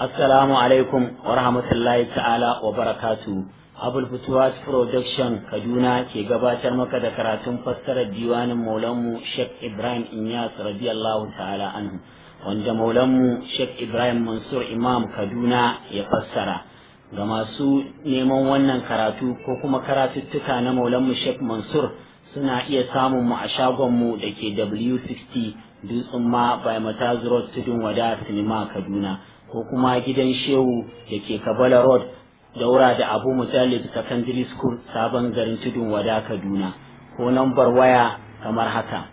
Assalamu alaikum wa rahmatullahi ta'ala wa barakatu. Abul Futuwas Production Kaduna ke gabatar maka da karatun fassarar diwanin Maulanmu Sheikh Ibrahim Inyas radiyallahu ta'ala anhu, wanda Maulanmu Sheikh Ibrahim Mansur Imam Kaduna ya fassara. Ga masu neman wannan karatu ko kuma karatuttuka na Maulanmu Sheikh Mansur suna iya samun mu a shagonmu da ke W60 Dutsen ma by Mataz Road Tudun Wada Sinima Kaduna, ko kuma gidan Shehu da ke Kabala Road daura da Abu Mujallid Secondary School Sabon Garin Tudun Wada Kaduna, ko nambar waya kamar haka: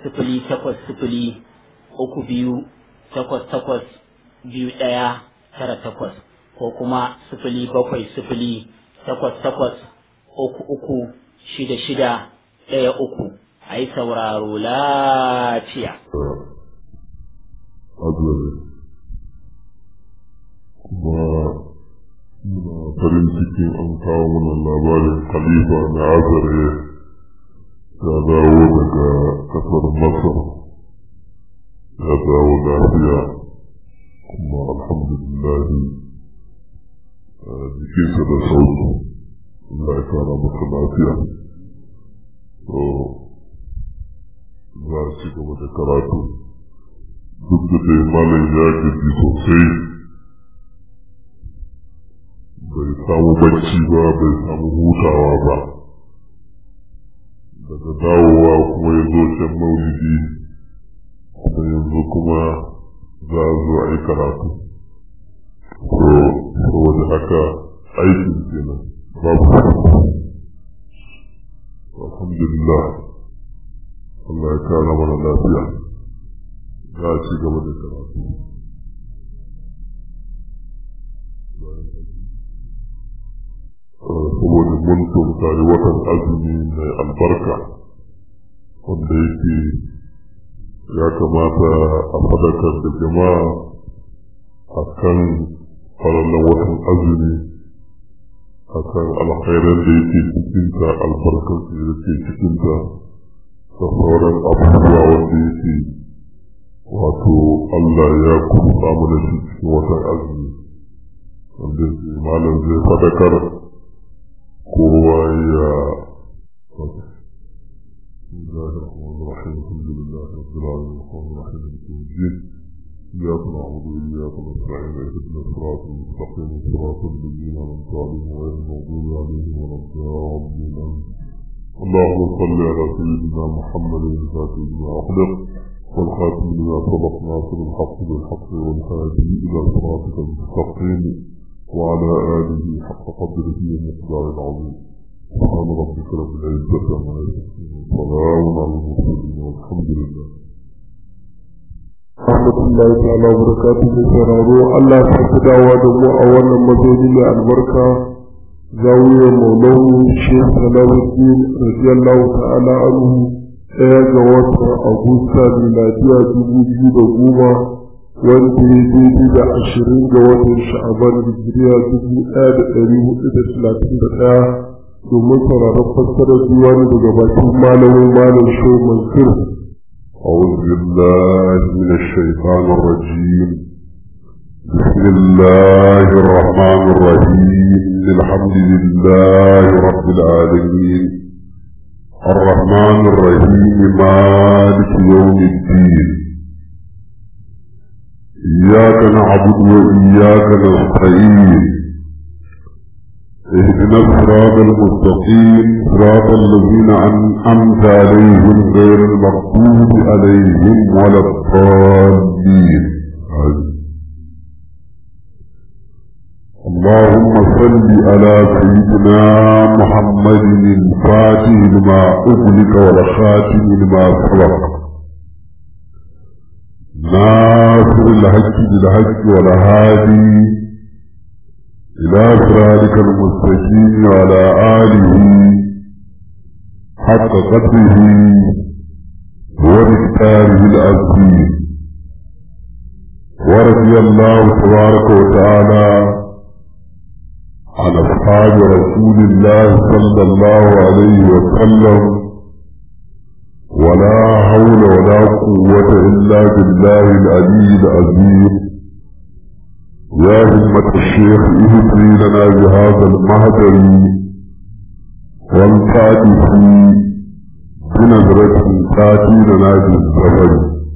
08032882198 ko kuma 07088336613. Ai sauraro lafiya. farin cikin an kawo mana labarin khalifa na azare ya dawo daga kasar masar, ya dawo lafiya kuma alhamdulillahi jikinsa da sauki. Allah ya kara masa lafiya. Za a ci gaba da karatu duk da dai malam ya gaji sosai, bai samu bacci ba, bai samu hutawa ba. Daga dawowa kuma ya zo can maulidi, da yanzu kuma za a zo a yi karatu. Saboda haka aikin kenan babu. Alhamdulillah, Allah ya kara mana lafiya. Za a ci gaba da karatu. Saboda mun tunkari watan azumi mai albarka, wanda yake ya kamata a fadakar da jama'a a kan farallan watan azumi, a kan alkhairar da yake cikinta, albarkar da yake cikinta, da sauran abubuwa wanda yake wato Allah ya kusa mana shi cikin watan azumi, wanda malam zai fadakar kowa ya إياك نعبد وإياك نستعين اهدنا الصراط المستقيم صراط الذين أنعمت عليهم غير المغضوب عليهم ولا الضالين. اللهم صل على سيدنا محمد الفاتح لما أغلق والخاتم لما سبق ناصر الحق بالحق والهادي إلى صراطك المستقيم وعلى آله حق قدره ومقدار العظيم. سبحان ربك رب العزة عما يصفون وسلام على المرسلين والحمد لله. Rahmatullahi ta'ala wa barakatuhu. Sauraro, Allah ta fi dawa da mu a wannan mazauni mai albarka, zawiyar Maulana Sheikh Salahuddin radiyallahu ta'ala anhu, ɗaya ga watan Agusta miladiya 2010, wanda ya daidai da 20 ga watan Sha'aban hijiriya 1431, domin sauraron fassarar diwani daga bakin malamin malam Shehu Mansur. أعوذ بالله من الشيطان الرجيم. بسم الله الرحمن الرحيم. الحمد لله رب العالمين الرحمن الرحيم مالك يوم الدين. إياك نعبد وإياك نستعين. اهدنا الصراط المستقيم صراط الذين أنعمت عليهم غير المغضوب عليهم ولا الضالين. اللهم صل على سيدنا محمد الفاتح لما أغلق والخاتم لما سبق ناصر الحق بالحق والهادي إلى صراطك المستقيم وعلى آله حق قدره ومقداره العظيم. ورضي الله تبارك وتعالى عن أصحاب رسول الله صلى الله عليه وسلم، ولا حول ولا قوة إلا بالله العلي العظيم. يا همة الشيخ اهدي لنا بهذا المهدر والفاتح بنظرة تاتي لنا بالزفر.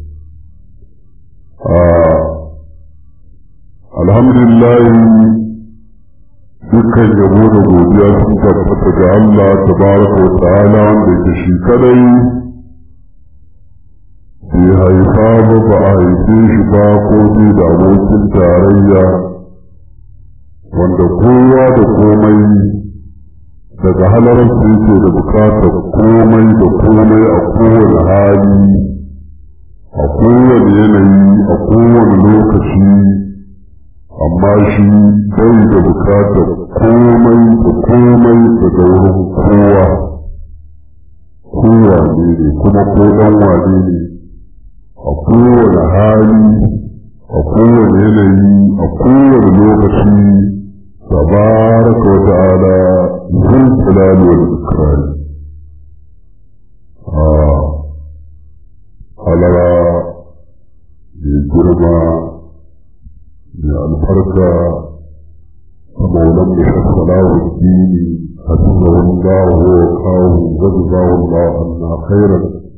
الحمد لله dukkan yabo da godiya sun tabbata ga Allah tabaraka wa ta'ala wanda ke shi kadai bai haifa ba a haife shi ba ko ne da abokin tarayya wanda kowa da komai daga halararsa yake da bukatar komai da komai a kowane hali a kowane yanayi a kowane lokaci amma shi bai da bukatar komai da komai daga wurin kowa ne kuma ko dan wane ne a kowane hali a kowane yanayi a kowane lokaci tabaraka wa ta'ala zul jalali wal ikram. halara mai girma mai albarka ta maulan da shafalawa dini حفظه الله ووقاه وجزاه الله عنا خيرا.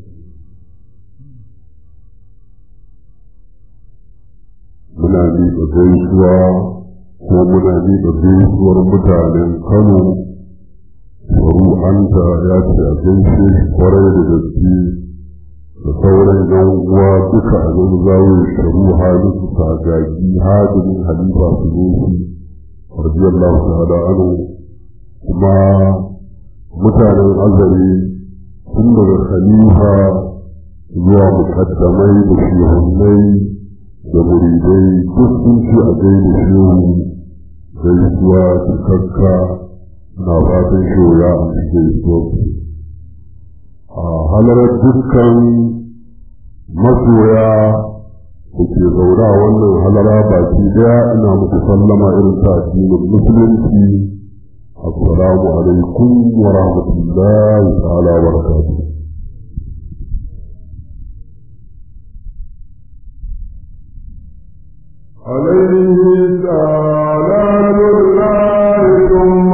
muna miƙa gaisuwa ko muna miƙa gaisuwar mutanen Kano. Sharu'anta ya ce a gaishe shi kwarai da gaske da sauran yan uwa duka a nan zawon sharu halittu sagagi hadimin halifa sunusi radiyallahu ta'ala anhu. kuma mutanen azari tun daga khalifa zuwa mukaddamai da shehunai da muridai duk sun ce a gaida shehu gaisuwa cikakka na fatan shoya a cikin gaisuwa. a halarar dukkan masoya da ke zauna wannan halara baki daya ina muku sallama irin ta addinin musulunci. assalamu alaikum wa rahmatullahi ta'ala wa barakatuh. عليه سلام الله ثم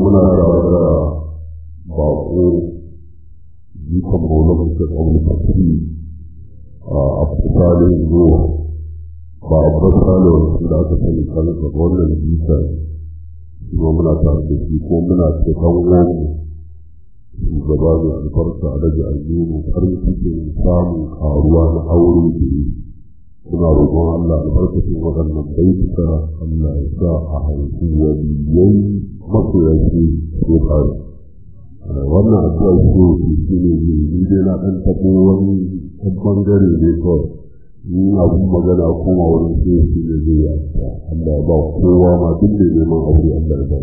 muna tare da baƙo jikan maulama da ƙaunar fasiri a fisalin zuwa ba a fasali wasu da aka sani kanaka wannan jisa kuma muna tare da shi ko muna ce ɗan uwanmu shugaba mai albarka a daga aljihun farin cikin samun karuwa na aure da yi suna roƙon Allah albarkacin waɗannan baituka Allah ya sa a haifi waliyai masoya shi ko tsari wannan addu'a shi ne ni dai na ɗan taɓo wani ɗan ɓangare ne kawai in abun magana kuma wani shi ne zai yi Allah ba kowa ma duk da neman aure Allah ya ba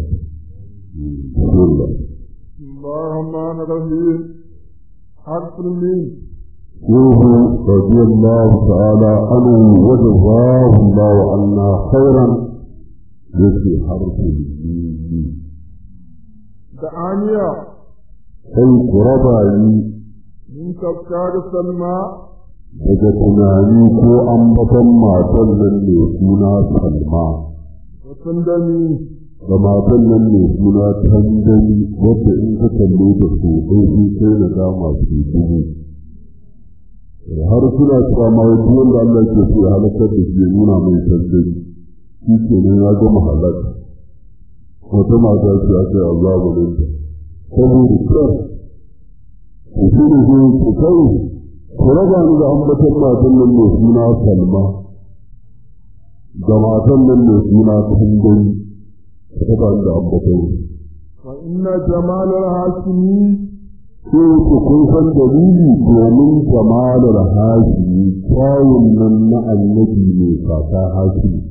shi الرحمن الرحيم حرف الميم شيخ رضي الله تعالى عنه وجزاه الله عنا خيرا يكفي حرف الميم دعانية كي قرباني من تذكار سلمى daga tunani ko ambaton matan nan ne suna Salma وسندمي da matan nan ne suna Tandani wadda in ka kalle da su ɗauki sai na dama su dubu har suna cewa ma wajen wanda Allah ke so ya halakar da shi nuna mai Tandani shi ke nan ya gama halaka wata mata ce aka yi Allah gudunta saboda kyar ku shi ne zai ku kai ku raba ni da ambaton matan nan ne suna Salma da matan nan ne suna Tandani طبعا ده أبطال فإن جمال الهاشمي كيف تكون دليلي ومن جمال الهاشمي كاين من النبي فاتا هاشمي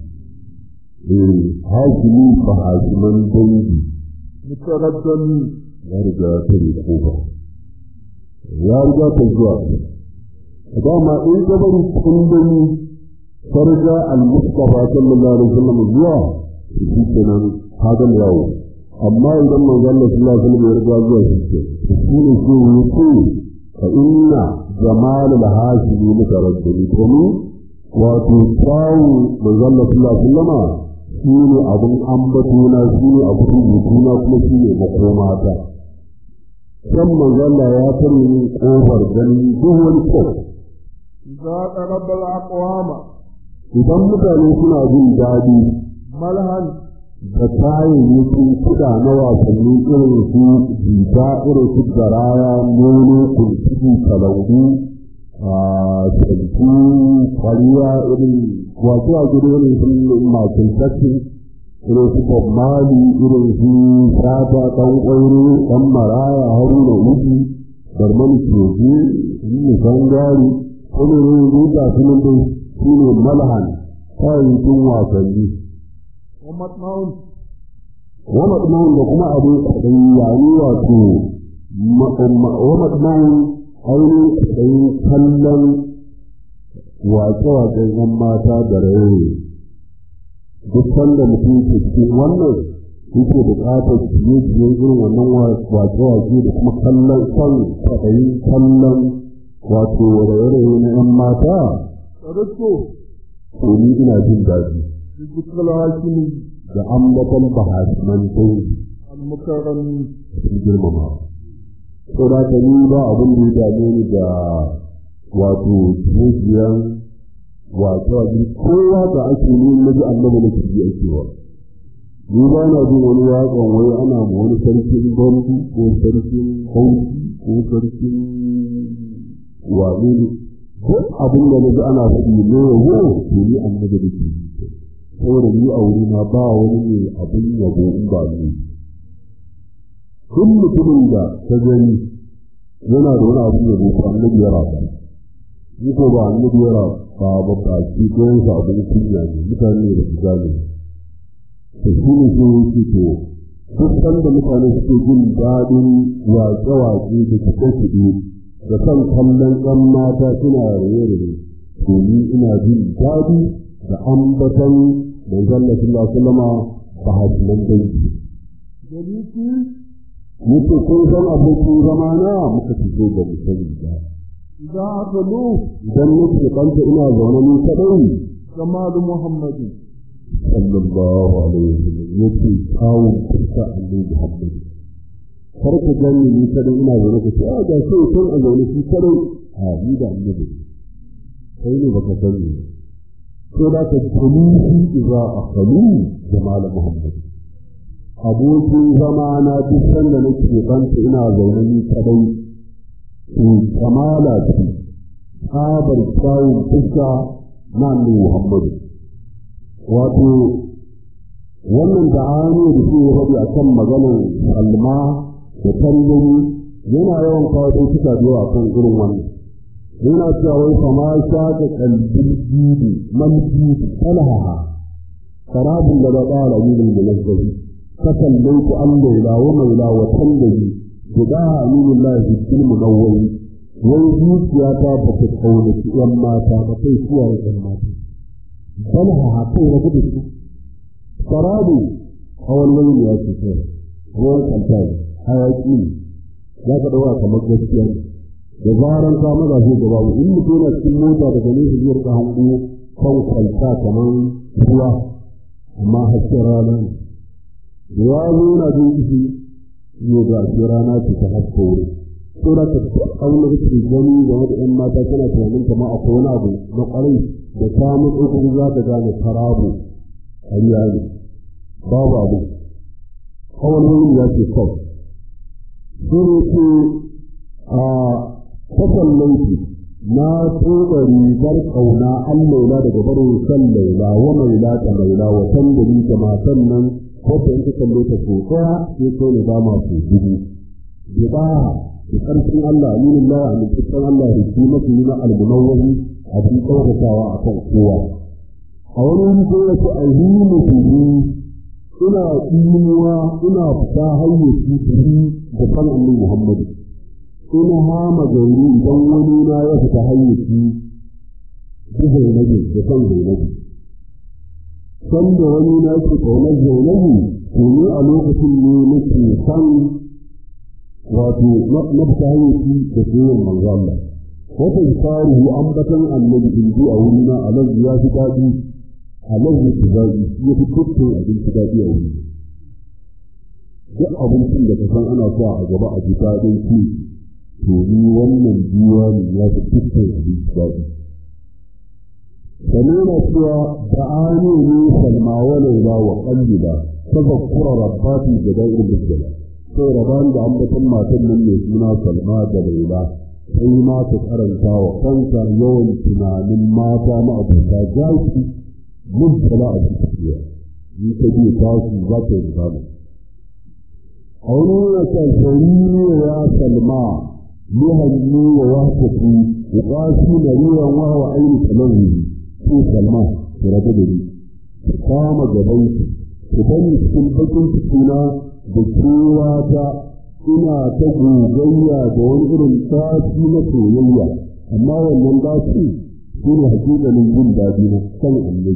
هاشمي فهاشما دنجي متردمي يرجع تريقوبة يرجع تجواب فداما إن جبل تندني فرجع المصطفى صلى الله عليه وسلم الزواج shi kenan hadan yawo amma idan manzon Allah sallallahu alaihi wasallam ya riga zuwa shi ne shi yake fa inna jamal al-hashimi mutaraddidi kuma wato tsawo manzon Allah sallallahu alaihi wasallam shi ne abun ambatona shi ne abun rubutuna kuma shi ne makomata kan manzon Allah ya tare ni kofar ganin duk wani kyau za ka rabbal aqwama idan mutane suna jin daɗi malhan da kayayyakin kuɗa na wasanni irin su jita irin su garaya nono kurkuku kalangu a tsanci kwariya irin wasu a gudu irin su masu tattin irin su kwamali irin su sata ɗan ƙwairo ɗan maraya haruna uku barmani keji nisan gari wani rubuta sunan dai su ne malhan kayayyakin wasanni ومطمئن da kuma abin kaɗai yayi wato ومطمئن ainihin kaɗai kallon wace-wacen yan mata da raye duk sanda mutum ke cikin wannan yake buƙatar ciye-ciyen irin wannan wace-wace da kuma kallon kan kaɗai kallon wato raye-raye na yan mata sarko to ni ina jin daɗi بذكر الهاشمي da ambatan bahasman dai المكرم sun girmama ko da ta ni ba abin da ya dame ni da wato jijiyan wato abin kowa da ake yi na ji annabi na kirji ake wa ni ba na jin wani waƙon wai ana ma wani sarkin gwamnati ko sarkin hauki ko sarkin wani ne duk abin da na ji ana faɗi ne yau to ni annabi da kirji saboda ni a wuri na ba wani ne abin yabo in ba ni duk mutumin da ta gani yana da wani abin yabo ko annabi ya raba ni ko ba annabi ya raba ba ba shi ko yansa abin kunya ne mutane da su gane to shi ne ko yake to duk sanda mutane suke jin daɗin waƙe-waƙe da kiɗe-kiɗe da kan kallon ɗan mata suna raye-raye to ni ina jin daɗi da ambatan manzon Allah sallallahu alaihi wasallam ba hasilan dangi جليسي muke kun san abokin zamana muka fito da mu sani ba إذا أقلوه idan nake kanta ina zaune ni kadai جمال محمد sallallahu alaihi wasallam yake kawun fuska annabi Muhammad kar ka gani ni kada ina zaune ka ce a ga sai kun a zaune shi kare a ni da annabi sai ne baka sani ko da ka tuni shi za a kalu jamal Muhammad abokin zama na duk sanda nake banta ina zaune ni kadai to kamala ce tsabar kawun fuska na annabi Muhammad wato wannan da'ani da shi ya faɗi akan maganar Salma da Tandani yana yawan kawo dai suka biyo akan irin wannan yana cewa wai fama sha da kalbin jidi man jidi talaha sarabun da ba ƙara yinin da lazzari kasan laifu an laila wa maila wa Tandani guda aminin lahi cikin munawwari wai zuciya ta ba ta kaunaci ‘yan mata ba kai suwaye ‘yan mata talaha kai rabu da su sarabu a wani ya ce kai ruwan kanta hayaki za ka ɗaura kamar gaskiya da zaran ka maza zai gaba mu in mutum yana cikin mota daga nesa zai rika hango kan kwalta kamar ruwa amma hasken rana ne da ya zo yana jin kishi zai ga ashe rana ce ta haske wuri ko da ka auna da ke gani game da ‘yan mata kana tunanin kama akwai wani abu na ƙwarai da ta mutu kuma za ka gane sarabu ƙarya ne babu abu kawai wani ya ce kawai shi ne ce a kasan laifi na tsoga rigar ƙauna an laila daga barin san laila wa maila ta laila wa san da ni da matan nan ko ta yanka kallo ta so ɗaya sai kai ne ba ma su dubu da ƙarfin Allah aminin la a mutukan Allah da shi mafi yi na almunawwari a cikin ɗaukakawa a kan kowa a wani wani ko ya ce alhini mutum ina imuwa ina fita hayyaci turi da kan annabi Muhammadu ina hama gauri idan wani na ya fita hayyaci da zainabi da kan zainabi san da wani na ke kaunar zainabi to ni a lokacin ne nake san wato na fita hayyaci da soyayyar manzo Allah wata tsari ambatan annabi inji a wurina a nan ya fi daɗi a nan zaɓi ya fi dukkan abinci daɗi a wuri duk abincin da ka san ana sa a gaba a ji daɗin ci to ni wannan diwani ya fi dukkan abinci daɗi sannan yana cewa da'ani ne salma wa laila wa qalbila tazakkura rabbati da da'ir bisbala sai raban da ambatan matan nan mai suna salma da laila sai ma ta karanta wa kanka yawan tunanin mata na abuta jaki mun kula a cikin ni ta biyu tasu za ta yi samu a wani yana kalfari ne ya salma muhanni wa wasafi da ƙwashi da ruwan wawa aini kalari ko salma ta rabu da ni ta kama gaban ku bani cikin bakin cikina da kewa ta ina ta gogayya da wani irin tashi na soyayya amma wannan tashi shi ne hakikalin jin daɗi na kan annabi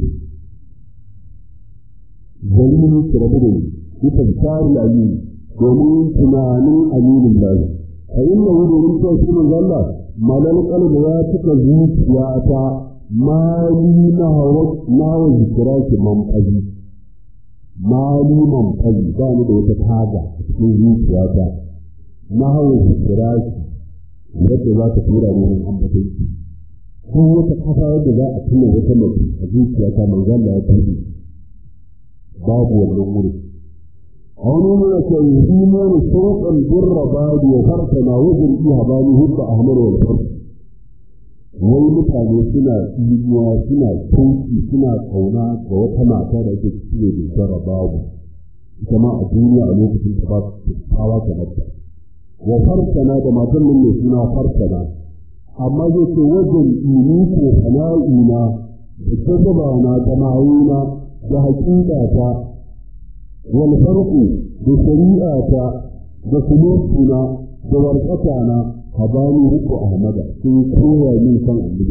zalimi ki rabu da ni kusan tsari amini domin tunanin aminin lahi a inda wurin ta shi manzo Allah malal qalbi ya tuka zuciya ta mali na hawa zikira ki mamfazi mali mamfazi ba ni da wata taga cikin zuciya ta na hawa zikira ki yadda za ta tura ni wurin ambaton ki ko wata kafa yadda za a tuna wata mace a zuciya ta manzo Allah ya tafi babu wannan wuri a wani nuna ce yi mana sauƙan birra badi ya farka na wajen iya bani hudda ahmar wal farka wani mutane suna imuwa suna kauci suna kauna ga wata mata da ake cikin da zarra babu ita ma a duniya a lokacin ta ba tawa ta mata wa farka na da matan nan ne suna farka na amma zai ce wajen ini ko sana'ina da tabbaba na jama'ina da hakika ta wal farqu da shari'ata da sulutina da warqatana habani ruku ahmada sun koya min san annabi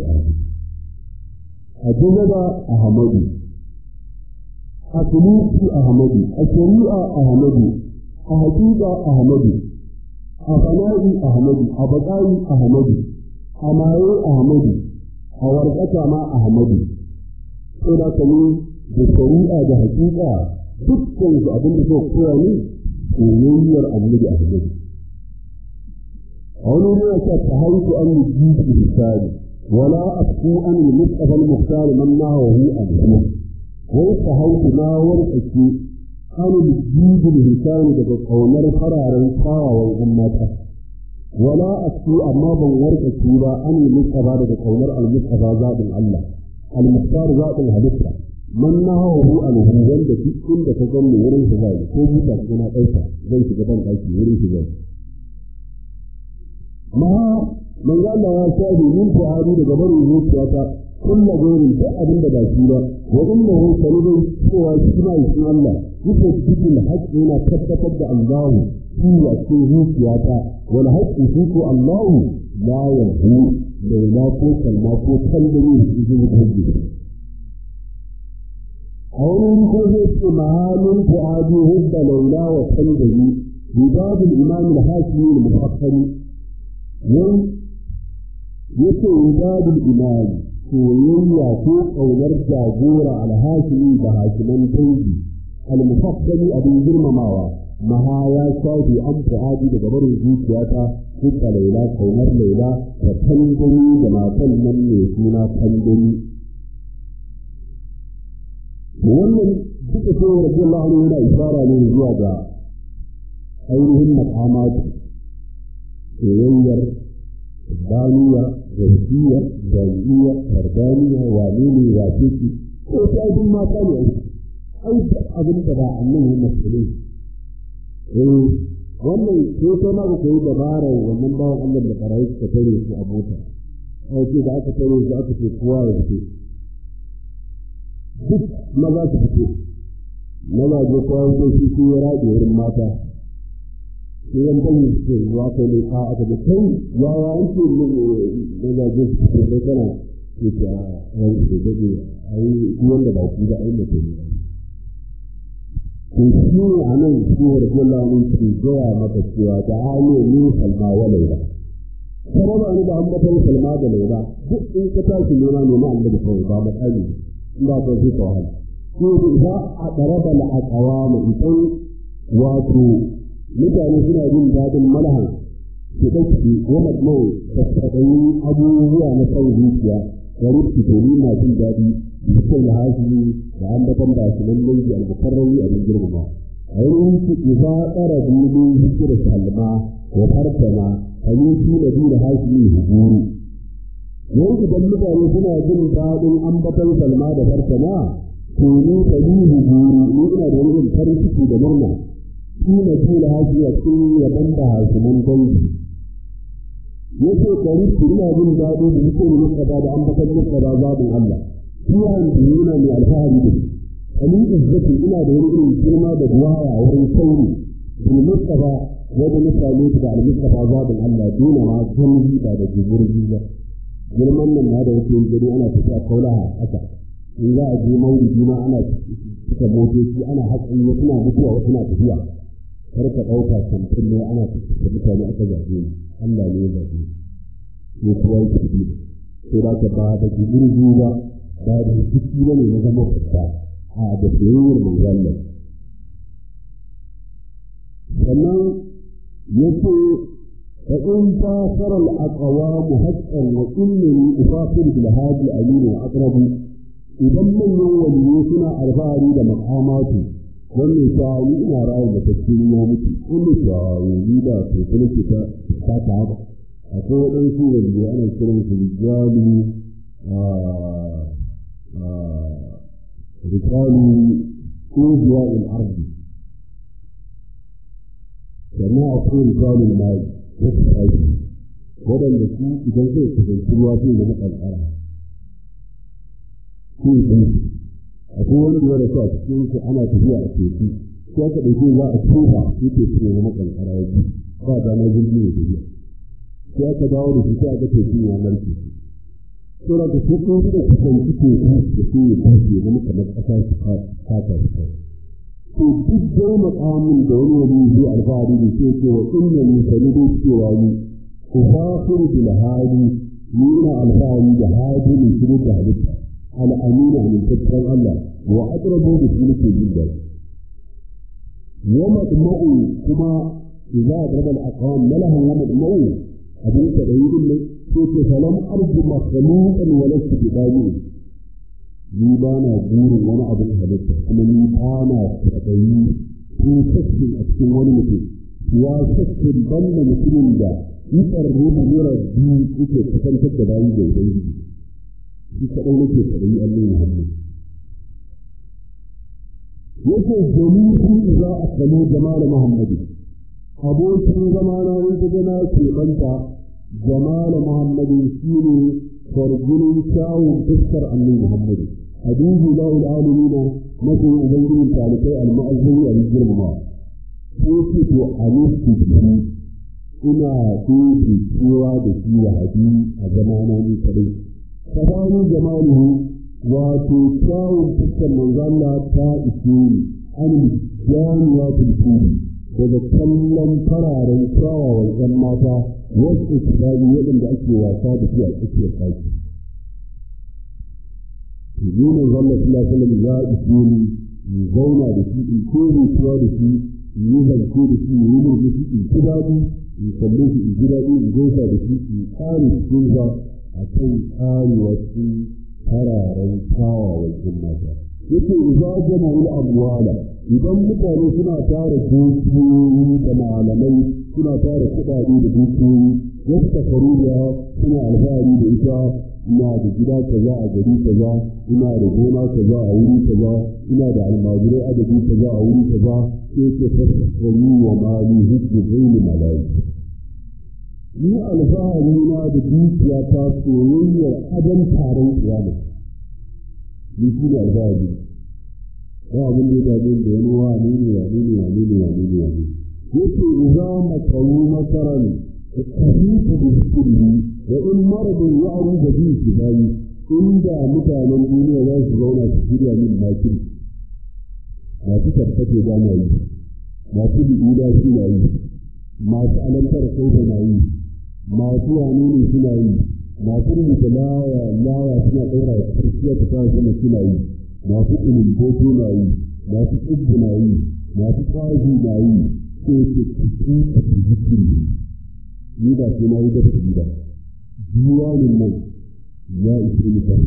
ajaba ahmadu asuluti ahmadu ashari'a ahmadu a hakika ahmadu a fana'i ahmadu a baƙa'i ahmadu a maye ahmadu a warqata ma ahmadu sai da kani da shari'a da hakika dukkan su abin da suka koya ni soyayyar annabi Ahmad. wani ne ya ce ta haiku an yi jiki misali wala asku an yi mustafa al-mukhtar man nahawu al-hum wai ta haiku na warkake an yi jiki misali daga kaunar fararen kawawan ummata wala asku amma ban warkake ba an yi mustafa daga kaunar al-mustafa zaɓin Allah al-mukhtar zaɓin halitta man nahawu al-hum wanda duk inda ka gani wurin shi zai ko buta na ɗauka zai shiga ban ɗaki wurin shi zai ما من قال له يا شادي من فعالي لقبر وزوجتك كل غير الفئة من بداكينا وإنه سنبي سوى اجتماع اسم الله يثبت الحج هنا تبتدأ الله في وزوجتك والحج فيك الله لا ينهو ليلاته كالماكو تنبني في الحج أولي كذلك معال فعالي هد ليلا وتنبني بباب الإمام الحاكم المفخر wai yake ibadul imani soyayya ko kaunar jagora alhashimi da hakiman dangi almufassali abin girmamawa maha ya shafi an fu'adi daga barin zuciyata kuka laila kaunar laila da tandani da matan nan mai suna tandani wannan duka sai radiyallahu anhu yana isara ne zuwa ga ainihin maqamat soyayyar Daniya, Garfiya, Daniya, Hardaniya, Walini, Wafiki, ko ta yi mata ne aiki abin da ba a nan musulun. Wannan ko ta ma ku yi dabara wannan bawan Allah da barayi suka tare su a mota. Aiki da aka tare su aka ce kowa ya fito. Duk maza su fito. Maza je kowa ya shi su ya raɗe wurin mata. Idan ban yi ce ya kai ne ka aka da kai ya yanke ne da zai fito da kana ke ta wani da dade ai wanda ba ku da ai mutum ne ko shi anan shi radiyallahu anhu ke gaya maka cewa da hali ne salma wa laila kuma ba ni da ambatan salma da laila duk in ka tashi nuna ne na Allah kawai ba matsali in ba ka ji ko hal ko da a daraba la aqwama idan wato mutane suna jin daɗin malahan su ɗauki wani mai tattaɗayin abubuwa na kan zuciya da rufi domin na jin daɗi da kyau da hasili da an daban da su nan dangi albukarrawi a jin girmama a yin su iza ƙara dubu hikir salma ko farkana halittu da biyu da hasili hukuru yau idan mutane suna jin daɗin ambatan salma da farkana to ni da biyu hukuru ni ina da wani farin ciki da murna shi na tula haji a cikin yaban da hasuman dangi yake kari su ina jin daɗi da yake ne muka da an bakar muka da zabin Allah shi ya hanci yana mai alfahari da amin izzati ina da wani irin girma da duwaya a wurin sauri bil mustafa wanda mutane da al-mustafa zabin Allah dole ma sun ba da jiburji ba girman nan na da yake gani ana tafiya kaulaha haka in za a je maulidi ma ana cika motoci ana haƙin suna mutuwa wasu na tafiya kar ka ɗauka kamfin ne ana tafiya mutane aka zaɓe ni Allah ne ya zaɓe ne kuwa ya tafi sai da ka ba da jiburji ba ba da jiki ba ne na zama fita a da soyayyar manzallar sannan yake فإن تاثر الأقوام حقا وإنني أفاخر بالهادي الأمين وأقرب إذا من يوم سنا الفاري لمقاماتي wannan sha'ani ina ra'ayin da take nuna miki wannan sha'ani da ke kuma kita ta ta ba akwai wadansu wanda ana kiran su rijali kuziya al-ardi sannan akwai rijali mai wasu aiki waɗanda su idan zai kasance ruwa sai da maƙalƙara ko idan akwai wanda ya rasu a cikin su ana tafiya a teku sai aka ɗauke za a tuba sai teku ne na maƙalƙara ya ji ba da na jirgin ya tafiya sai aka dawo da shi sai aka teku ya narke sai da su ko da kusanci teku da su ya tafi zama kamar ƙasa su kata su kai to duk dai makamin da wani wani zai alfahari da ke cewa inna ni sanidu cewa ni ku fafiru bil hadi ni ina alfahari da hadi ne shi da halitta al'amina min tattalin Allah wa aqrabu da shi nake jin daɗi ومدمع كما إذا ضرب الأقوام لها ومدمع أبيك بعيد لك كيف فلم أرد مخلوقا ولست بقانون ليبانا دور وانا أبو حدثة كما ليبانا تقيم في سكن أكثر ونمتن وسكن بل مسلم دا يقرب مرة الدين إذا تكنتك بعيد بعيد في كأولك يتبعي الله محمد yake jami'in za a kamo jamal muhammadu abokin zamana wanda gana ke banta jamal muhammadu shine farjinin kyawun fuskar annabi muhammadu habibu la'il alamina mafi ubangijin talibai al-ma'azzini al-girma yake to alistu bihi ina dubi cewa da shi wa habibu a zamana ni kadai tsakanin jamaluhu wato kyawun fuskar manzala ta ishe ni an jami'a tulkuri daga kallon fararen kyawawan ƴan mata wasu tsari waɗanda ake wasa da su a tsakiyar ɗaki. Yunan zalla sallallahu alaihi ya ishe ni in zauna da shi in kore tuwa da shi in yi zance da shi in yi murmushi in ci daɗi in kalle shi in ji daɗi in gaisa da shi in ƙare cikinsa a kan ƙarewa cikin fararen kyawawan mata yake idza jama'ul amwala idan mutane suna tara dukiyoyi da malamai suna tara kuɗaɗe da dukiyoyi yadda faruwa suna alfahari da ita ina da gida kaza a gari kaza ina da gona kaza a wuri kaza ina da almajirai adadi kaza a wuri kaza sai ke fasfani wa mali hujji zaini malaiki ni alfahari na da dukiya ta soyayyar adam taron kiyama ni shi da alfahari ba abin da ya da wani wani ne yake iza makaru makaran kafifu da shirri da in maradin ya aru da biyu su bayi inda mutanen duniya za su zauna su shirya min makin masu tabbace da na yi masu bi'ida suna yi masu alantar kai da na yi masu wane ne suna yi masu rubuta laya suna ɗaura da karfiya ta kawo sama suna yi masu ilimboto na yi masu tsibbi na yi masu kwaji na yi ko ke cikin a cikin ni ba sai na yi da su ba diwanin nan ya ishe ni kan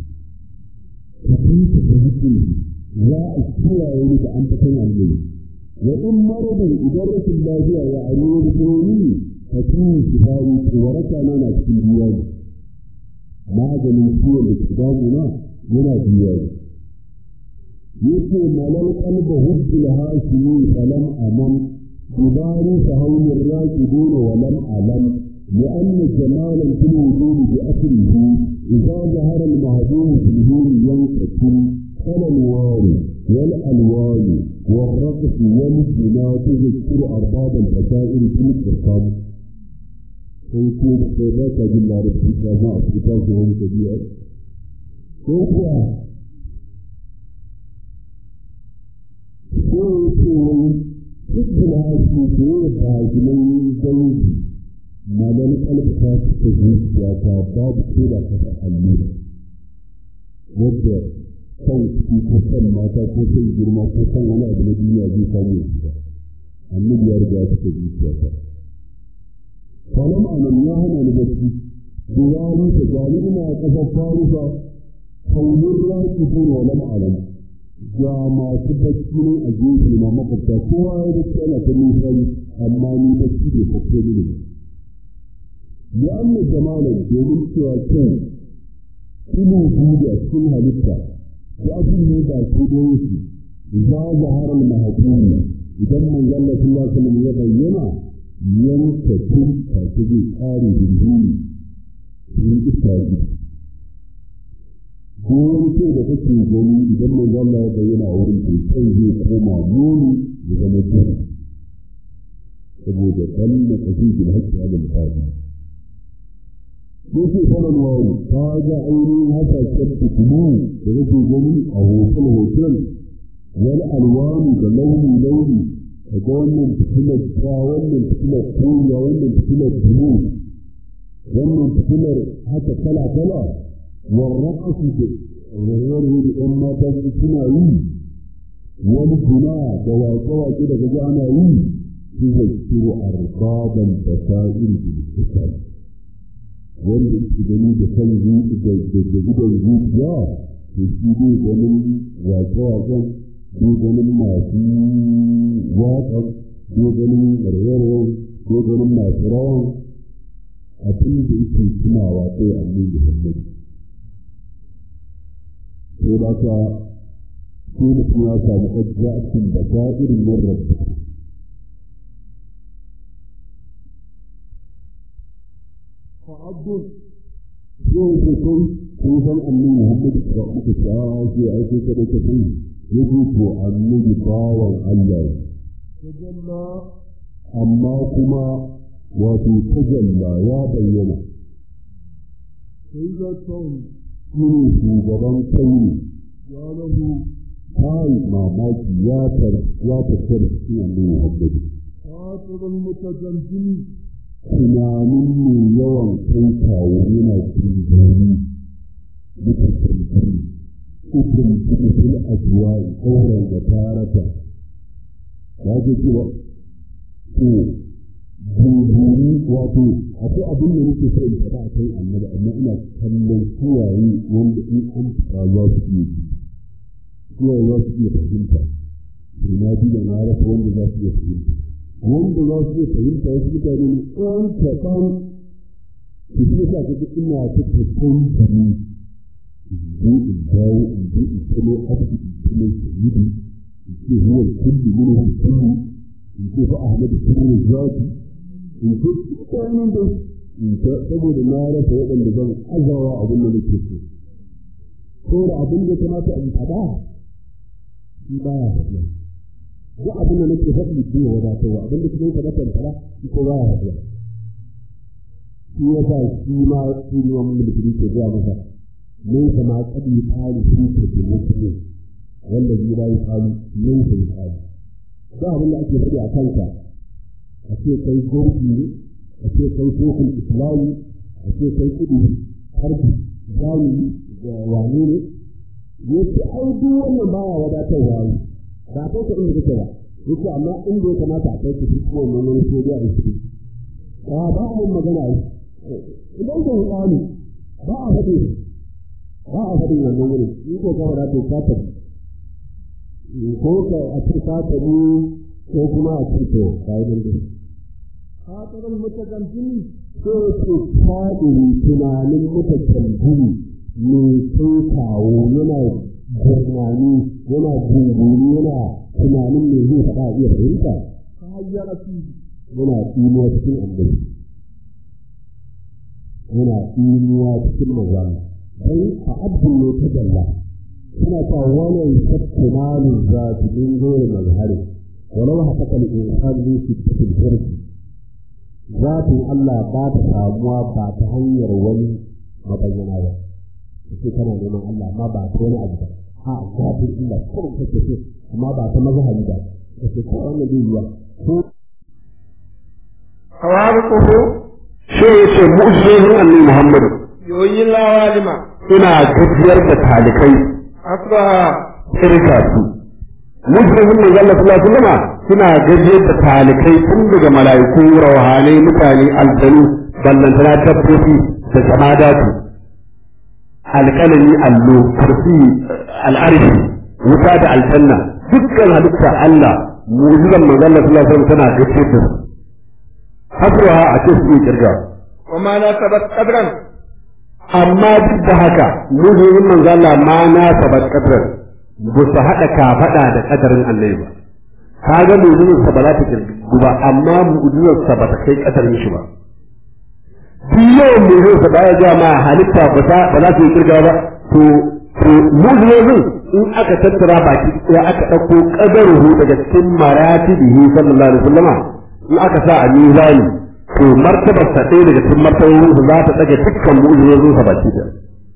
cikin a cikin za a kiyaye ni da an fitan almai wa in maradin idan rashin lafiya ya arewa da tsoroni cikin shifari waraka na na cikin diwani maganin ciwon da ke damuna yana diwani yake malal qalba hujjul hasimi falam aman dubari sahawir raqibuna wa lam alam لأن جمالا في الوجود بأثره إذا ظهر المهدوم في الهول ينقسم كالأنوار والألوان والرقص والزنا تذكر أرباب البشائر في الإرقام ويكون خيرات جل ربك مع صفاتهم كبيرة ويكون حب العاشق وعاجلين زوج ما لم قلب خاص تجهيز باب كلا فتحمل وجه صوت في كسن ما تكون جرما كسن ولا أبنى جي ثاني النبي يرجع تجهيز فلم أن الله نبتي دواري تجاربنا قصد فارسة قول الراكبون ولم أعلم جامع تبكين أجيب لما مقبتا كوا يبكي أنا تنوفي أما نبكي بفكرين لأن جمالا يقول كان كل وجود أكل هلكة وأجل هذا كدوسي إذا ظهر المهدوم إذا من قال الله صلى الله عليه وسلم يبينا ينكتب تجي قاري بالدين من إسرائيل دون كده تكون جميل إذا من قال الله يبينا أوري تنجي كما موني إذا مجرد فبوجة كلمة تجيب الهجة على المهدوم yake sanar wani ta ga ainihin haka kyabta kuma da yake gani a hotel wani alwani da launi da ga wannan fitilar ta wannan fitilar koriya wannan fitilar bulu wannan fitilar haka kala warraƙasu da rarrabe da ‘yan mata suna yi wani guna da waƙe-waƙe daga ji ana yi su zai ciro arbaban basa'ir da wanda yake gani da kan gidan zuciya da shi zai ganin waƙe-waƙen zai ganin masu waƙan zai ganin raye-rayen zai ganin masu rawan abin da yake tunawa sai annabi Muhammad sai da ka sai mutum ya samu ajiyacin da ta irin yin rabbi fa'abdul yau da kai kun san annabi Muhammad da muka ta sai aike ka da kai yaji to annabi bawan Allah tajalla amma kuma wato tajalla ya bayyana sai da tawon shi shugaban kai ya lahu kai mamaki ya tattar shi annabi Muhammad fatirul mutajaddid tunanin mai yawan kai kawo yana tunani mutajaddid ukun cikin ajiya kauran da tarata ya ce cewa ko gurguri wato akwai abin da nake so in faɗa a kan annabi amma ina kallon suwaye wanda in an fara za su iya suwaye za su iya fahimta na ji da na rasa wanda za su iya fahimta wanda za su iya fahimta wasu mutane ne ɗan kaɗan su ce sa ka ina ta tattun jini in dawo in je in kano abu in kano shahidi in ce huwa kulli minhum kulli in ce fa ahmadu kulli zati in ce ɗanin da in ta saboda na rasa waɗanda zan azawa abin da nake so ko da abin da kamata in faɗa shi ba ya faɗa duk abin da nake faɗi shi ne wadatarwa abin da kuma kamata in faɗa shi ko ba ya faɗa shi ya sa shi ma shi ne wani mulki ke zuwa masa ليس ما قد يقال فيك في المسلم والذي لا يقال ليس يقال فهو اللي أكي فدي أكانك أكي كي جرسي أكي كي فوق الإسلام أكي كي قدي حرب جاني وعنيني يكي أيضا وانا بايا وداته وعلي دعطوك إنه كتلا يكي أما إنه كما تعطيك في السوء من السوداء السوداء فهذا هم مجنعي إذا أنت يقالي باع فديه ba a faɗin wannan wurin in ko kawai da ta tafi ko ka a cikin ta tafi ko kuma a cikin kayan da hatarin mutajanjini ko ce faɗin tunanin mutajanjini mai kai kawo yana gurnani yana gunguni yana tunanin mai zai faɗa iya fahimta ta hanyar yana tsinuwa cikin annabi yana tsinuwa cikin mazana sai a abin ne ta dalla suna ta wani tattunanin zati min gore mazhari walau haka kan insan ne su cikin farki zatin Allah ba ta samuwa ba ta hanyar wani mabayyana ba sai kana neman Allah amma ba ta wani abu ba a zatin Allah kuma kake so amma ba ta mazhari ba sai ko wannan zai yiwa ko hawaruhu sai yace mu'jizin annabi Muhammad yoyin lawalima suna gajiyar da talikai asbaha shirka su mu'jizin ne Allah sallallahu alaihi wasallam suna gajiyar da talikai tun daga mala'iku rauhanai mutane aljanu ballantana tabbobi da samadatu alƙalami allo kursi al'arshi wuta da aljanna dukkan halitta Allah mu'jizan manzon Allah sallallahu alaihi wasallam tana gajiyar da su hasruha a ce su kirga wa ma na sabat qadran amma duk da haka mu'jizin manzo Allah ma na sabat qadran ba su hada kafada da kadarin Allah ba kaga mu'jizin sa ba za ta kirgu ba amma mu'jizin sa ba ta kai kadarin shi ba biyan mu'jizin sa baya ga ma halitta ba za ta kirga ba to mu'jizin in aka tattara baki sai aka dauko kadaruhu daga cikin maratibihi sallallahu alaihi wasallama in aka sa a mizani to martabar sa ɗaya daga cikin martabobin su za ta tsage dukkan mu'jizozin sa baki da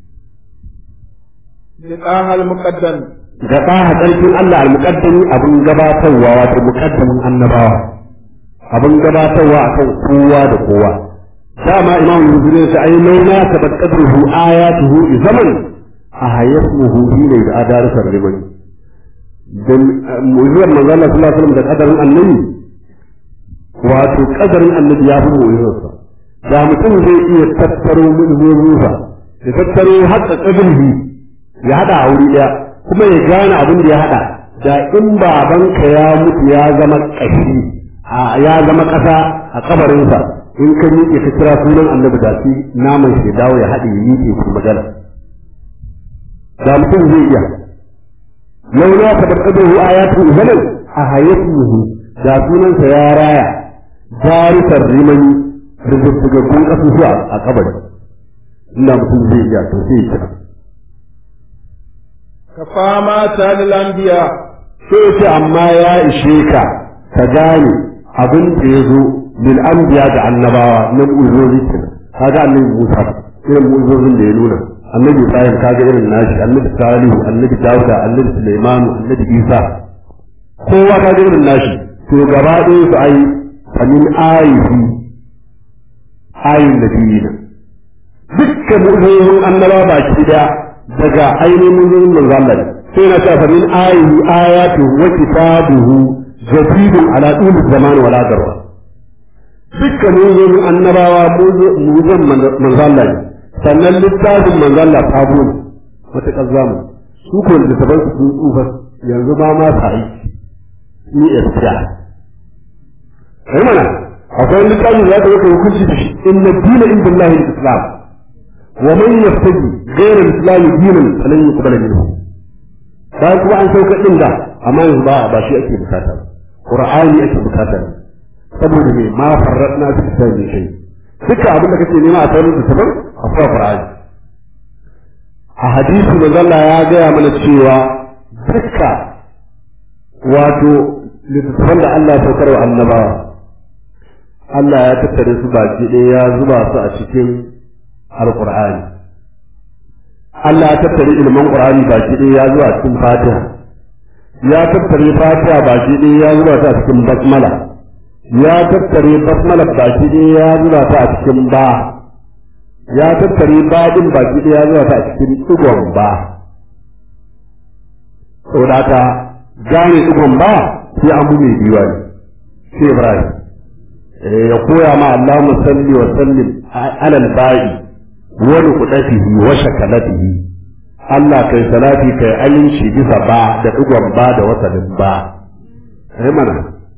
liqaha al-muqaddam ga ɗaha sarkin Allah al-muqaddami abin gabatarwa wato muqaddamin annabawa abin gabatarwa akan kowa da kowa dama imam al-Bukhari sai ai launa sabat qadruhu ayatuhu bi zaman ahayatuhu bi da adarusar rimani da mu'jizar manzo Allah sallallahu alaihi wasallam da kadarin annabi wato kadarin annabi ya fi mu'jizarsa da mutum zai iya tattaro mu'jizozinsa ya tattaro hatta kadarihi ya hada a wuri daya kuma ya gane abin da ya hada da in babanka ya mutu ya zama kashi ya zama kasa a kabarinsa in ka miƙe ka kira sunan annabi da shi naman shi dawo ya haɗe ya miƙe ku magana da mutum zai iya launa ka tabbatahu ayatu zalan a hayatuhu da sunansa ya raya darisar rimani rubutugaggun kasusuwa a kabari inda mutum zai iya to sai ya kira ka fama ta lambiya sai ce amma ya ishe ka ka gane abin da ya zo lil anbiya da annabawa na mu'uzozi kenan kaga annabi Musa irin mu'uzozin da ya nuna annabi Ibrahim kaga irin nashi annabi Salihu annabi Dawuda annabi Sulaiman annabi Isa kowa kaga irin nashi to gaba ɗaya su ai kamin ayin da dina dukkan mu'uzozin annabawa baki daya daga ainihin mu'uzozin manzo Allah sai na ta kamin ayatu wa kitabuhu jadidun ala dul zaman wala darwa dukkan mu'uzozin annabawa mu'uzon manzo Allah sannan littafin manzo Allah sabo ne wata kazzamu su ko da taban su tsufa yanzu ba ma sai ni irtiya kai mana akwai littafin da zaka yi hukunci da shi inna dina inda Allah al-islam wa man yattaji ghayra al-islam dinan falan yuqbal minhu sai kuma an sauka din da amma yanzu ba shi ake bukata qur'ani ake bukata saboda me ma farradna fi kitabi shay duka abin da kake nema a sauran da sabar akwai qur'ani a hadisi da Allah ya gaya mana cewa duka wato littattafan da Allah ya saukar wa annabawa Allah ya tattare su baki ɗaya ya zuba su a cikin alqur'ani Allah ya tattare ilmin qur'ani baki ɗaya ya zuba a cikin fatiha ya tattare fatiha baki ɗaya ya zuba ta a cikin basmala ya tattare basmala baki ɗaya ya zuba ta a cikin ba ya tattare baɗin baki ɗaya ya zuba ta a cikin ɗigon ba saboda haka gane ɗigon ba sai an buge biyuwa ne sai Ibrahim ya koya ma Allahumma salli wa sallim ala al-ba'i wa nuqdatihi wa shakalatihi Allah kai salati kai alinci bisa ba da ɗigon ba da wasalin ba ai mana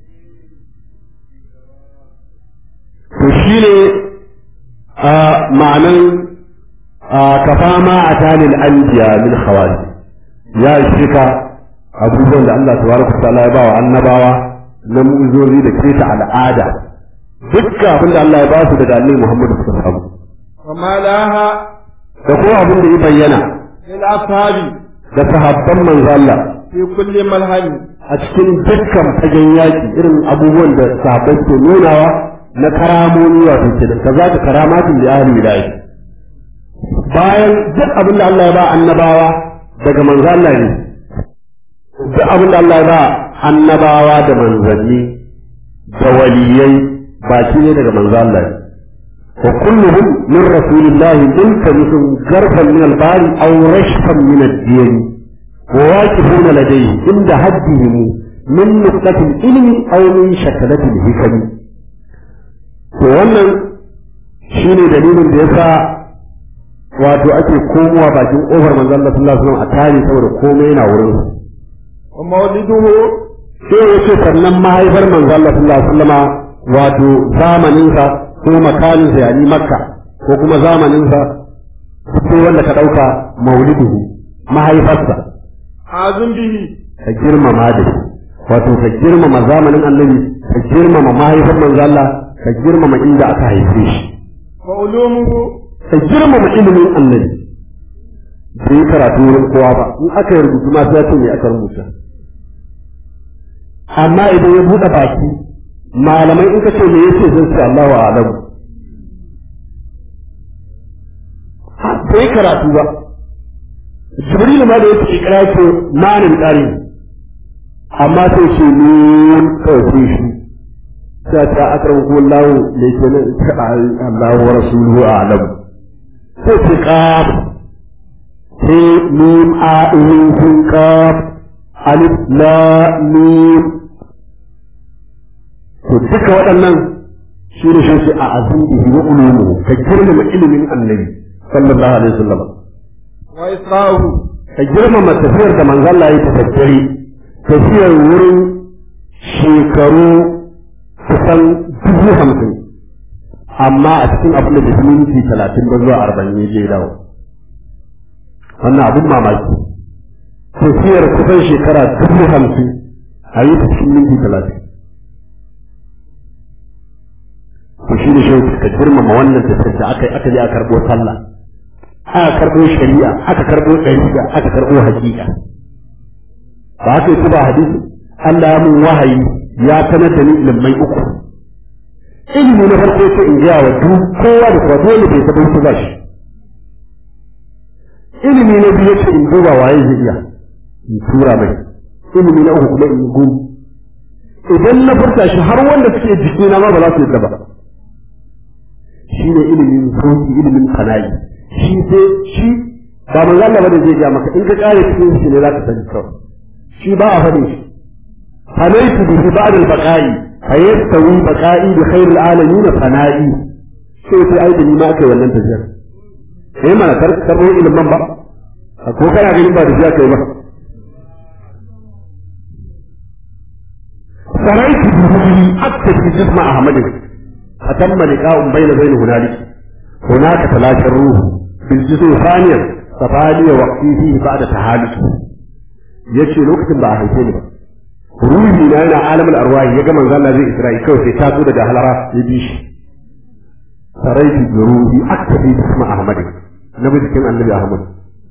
to shi ne ma'anan kafa ma a talil anbiya min khawati ya ishe ka abubuwan da Allah tabaraka ta'ala ya bawa annabawa na mu'uzozi da keta al'ada dukkan abin da Allah ya ba su daga Annabi Muhammad sallallahu alaihi wasallam وما لها da ko abin da ya bayyana للأصحاب da sahabban manzo Allah في كل ملهم a cikin dukkan fagen yaki irin abubuwan da sahabbai ke nunawa na karamomi wato kenan kaza ka karamatin da ahli wilayah bayan duk abin da Allah ya ba annabawa daga manzo Allah ne duk abin da Allah ya ba annabawa da manzanni da waliyai baki ne daga manzo Allah ne wa kulluhum min rasulillahi iltamisun garfan min al-bari aw rashfan min ad-din wa waqifuna ladayhi inda haddihim min nuqtati al-ilmi aw min shakalati al-hikam to wannan shine dalilin da yasa wato ake komowa bakin kofar manzo Allah sallallahu alaihi wasallam a tare saboda komai yana wurin ومولده sai yace sannan mahaifar manzo Allah sallallahu alaihi wasallama wato zamanin sa ko makanin sa yani makka ko kuma zamanin sa ko wanda ka dauka mauliduhu mahaifarsa عازم به ka girmama da shi wato ka girmama zamanin annabi ka girmama mahaifar manzo Allah ka girmama inda aka haife shi وعلومه ka girmama ilimin annabi bai karatu wurin kowa ba in aka yi rubutu ma sai ne aka rubuta amma idan ya buɗe baki malamai in ka ce me yake zan ce Allahu a'lam bai karatu ba Jibril ma da yake ikra ce manin ƙari amma sai ce nun kawai sai shi sai ta akram kullahu ne kenan Allahu wa rasuluhu a'lam sai ce qaf sai mim a ilin sun qaf alif lam mim. To duka waɗannan shi ne shi a azihi wa ulumu ka girmama ilimin annabi sallallahu alaihi wasallam wa isra'uhu ka girmama tafiyar da manzon Allah ya tafakkari tafiyar wurin shekaru kusan 50,000 amma a cikin abin da bai minti 30 ba zuwa 40 ya je dawo. Wannan abin mamaki tafiyar kusan shekara 50,000 a yi ta cikin minti 30. to shi ne shi ka girmama wannan tafiyar da aka je a karɓo sallah, aka karɓo shari'a, aka karɓo ɗariƙa, aka karɓo haƙiƙa. Ba haka yi ba hadisi Allah ya mun wahayi ya sanar da ni ilimai uku. Ilimi na farko ce in gaya wa duk kowa da kowa dole bai taɓa su ba shi. Ilimi na biyu ce in duba waye zai iya in tura mai. Ilimi na uku kuma in yi gumi. Idan na furta shi har wanda suke jikina ma ba za su yadda ba. Shi ne ilimin sauki, ilimin kanayi. Shi sai shi ba manzo Allah ba da zai ga maka in ka kare cikin shi ne za ka sani kawai. Shi ba a faɗin shi. Halaytu bi ba'd al-baqa'i fayastawi baqa'i bi khair al-alamin fana'i. Sai sai ai da ni ma kai wannan tafiyar. Sai mana karɓo ilimin ba. Ko kana ganin ba da shi kai ba. Saraitu bi aktabi jisma Ahmad. أتم لقاء بين هنالك هناك تلاشى الروح بالجزء ثانيا صفالي وقتي فيه بعد تهالك يجي الوقت ba a haife ni ba ruhi na yana alamul arwahi ya ga manzo Allah zai Isra'i kawai sai ta zo daga halara ya bi shi saraitu bi ruhi aktabi isma Ahmad nabi cikin annabi Ahmad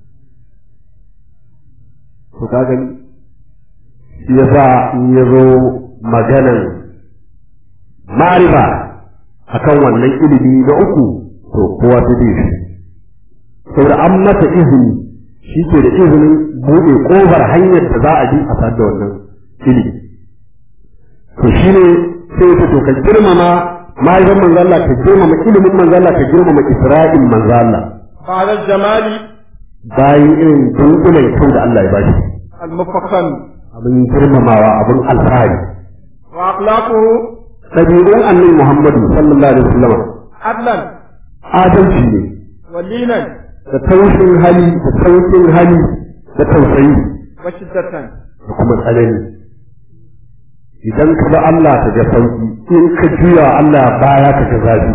to ka gani shi yasa in yazo maganan ma'rifa akan wannan ilimi na uku to kowa ta bi shi saboda an masa izini shi ke da izinin buɗe ƙofar hanyar da za a bi a sadda wannan ilimi to shi ne sai ta to ka girmama mahaifin manzo Allah ka girmama ilimin manzo Allah ka girmama Isra'il manzo Allah ba'da jamali bayan irin dunkulen kyau da Allah ya bashi al-mufakkan abin girmamawa abin alfahari wa akhlaquhu ɗabi'un annabi Muhammadu sallallahu alaihi wasallam adlan adalci ne walinan da taushin hali da sauƙin hali da tausayi wa shiddatan da kuma tsanani idan ka ba Allah ka ga sauƙi in ka juya Allah baya ka ga zafi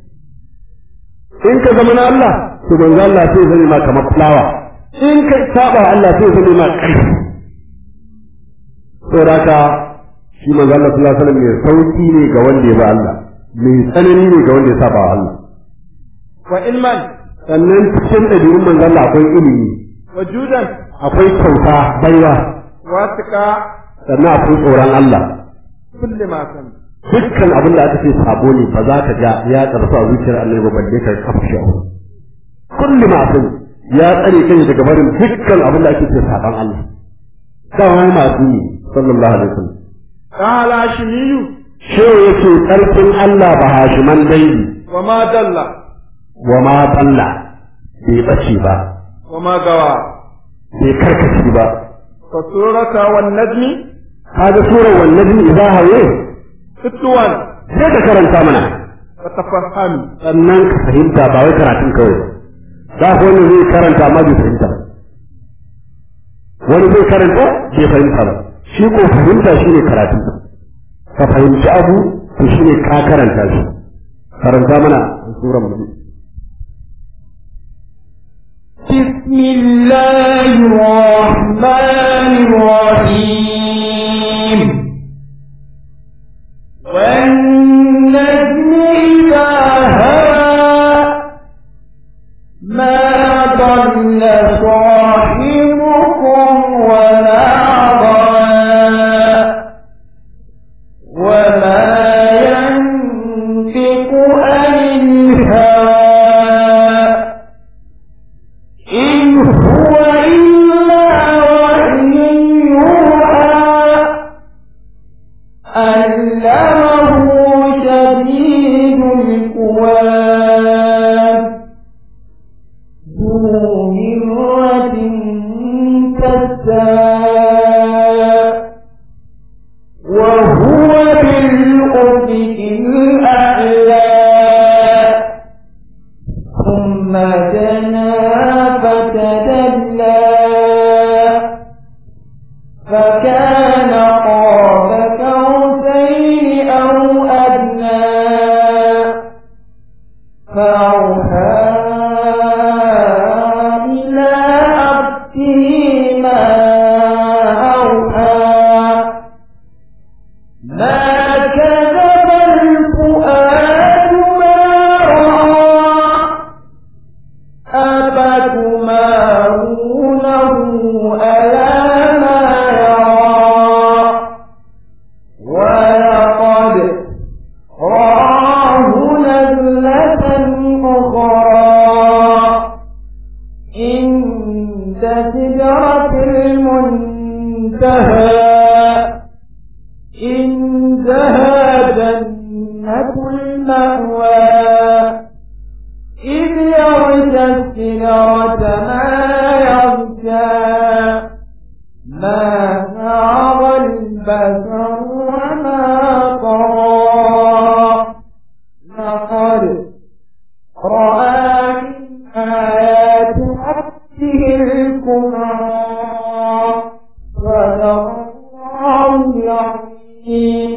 in ka zama na Allah to manzo Allah sai zai ma kamar fulawa in ka saba Allah sai zai ma ƙarfi saboda ka shi manzo Allah sallallahu alaihi wasallam mai sauki ne ga wanda ya ba Allah mai tsanani ne ga wanda ya saba Allah wa ilman sannan cikin ɗabi'un manzo Allah akwai ilimi wa judan akwai kyauta baiwa wa tiqa sannan akwai tsoron Allah kulli ma kan dukkan abin da aka ce sabo ne ba za ka ga ya karfa a zuciyar Allah ba balle ka kafa shi kulli ma kan ya tsare kai daga barin dukkan abin da ake ce saban Allah kawai masu ne sallallahu alaihi wasallam qala shimiyu shehu yake ƙarfin Allah ba hashiman dangi wa ma dalla wa ma dalla bai bace ba wa ma gawa bai karkace ba fa surata wan najmi kaga surar wan najmi idza haye fitwan sai ka karanta mana wa tafahami sannan ka fahimta ba wai karatun kawai za ku wani zai karanta amma bai fahimta ba wani zai karanta bai fahimta ba shi ko fahimta shi ne karatu ka fahimci abu to shi ne ka karanta shi karanta mana suran mu بسم الله الرحمن الرحيم والنجم إذا هوى ما ضل صاحبكم وما غوى وما ينطق عن الهوى إن هو إلا وحي يوحى علمه فأوحى إلى عبده ما أوحى ما كذب الفؤاد ما رأى أفتمارونه على ما يرى ولقد رآه نزلة أخرى عند سدرة المنتهى عندها جنة المأوى إذ يغشى السدرة ما يغشى ما زاغ البصر وما طغى لقد رأى من آيات ربه الكبرى صدق الله العظيم.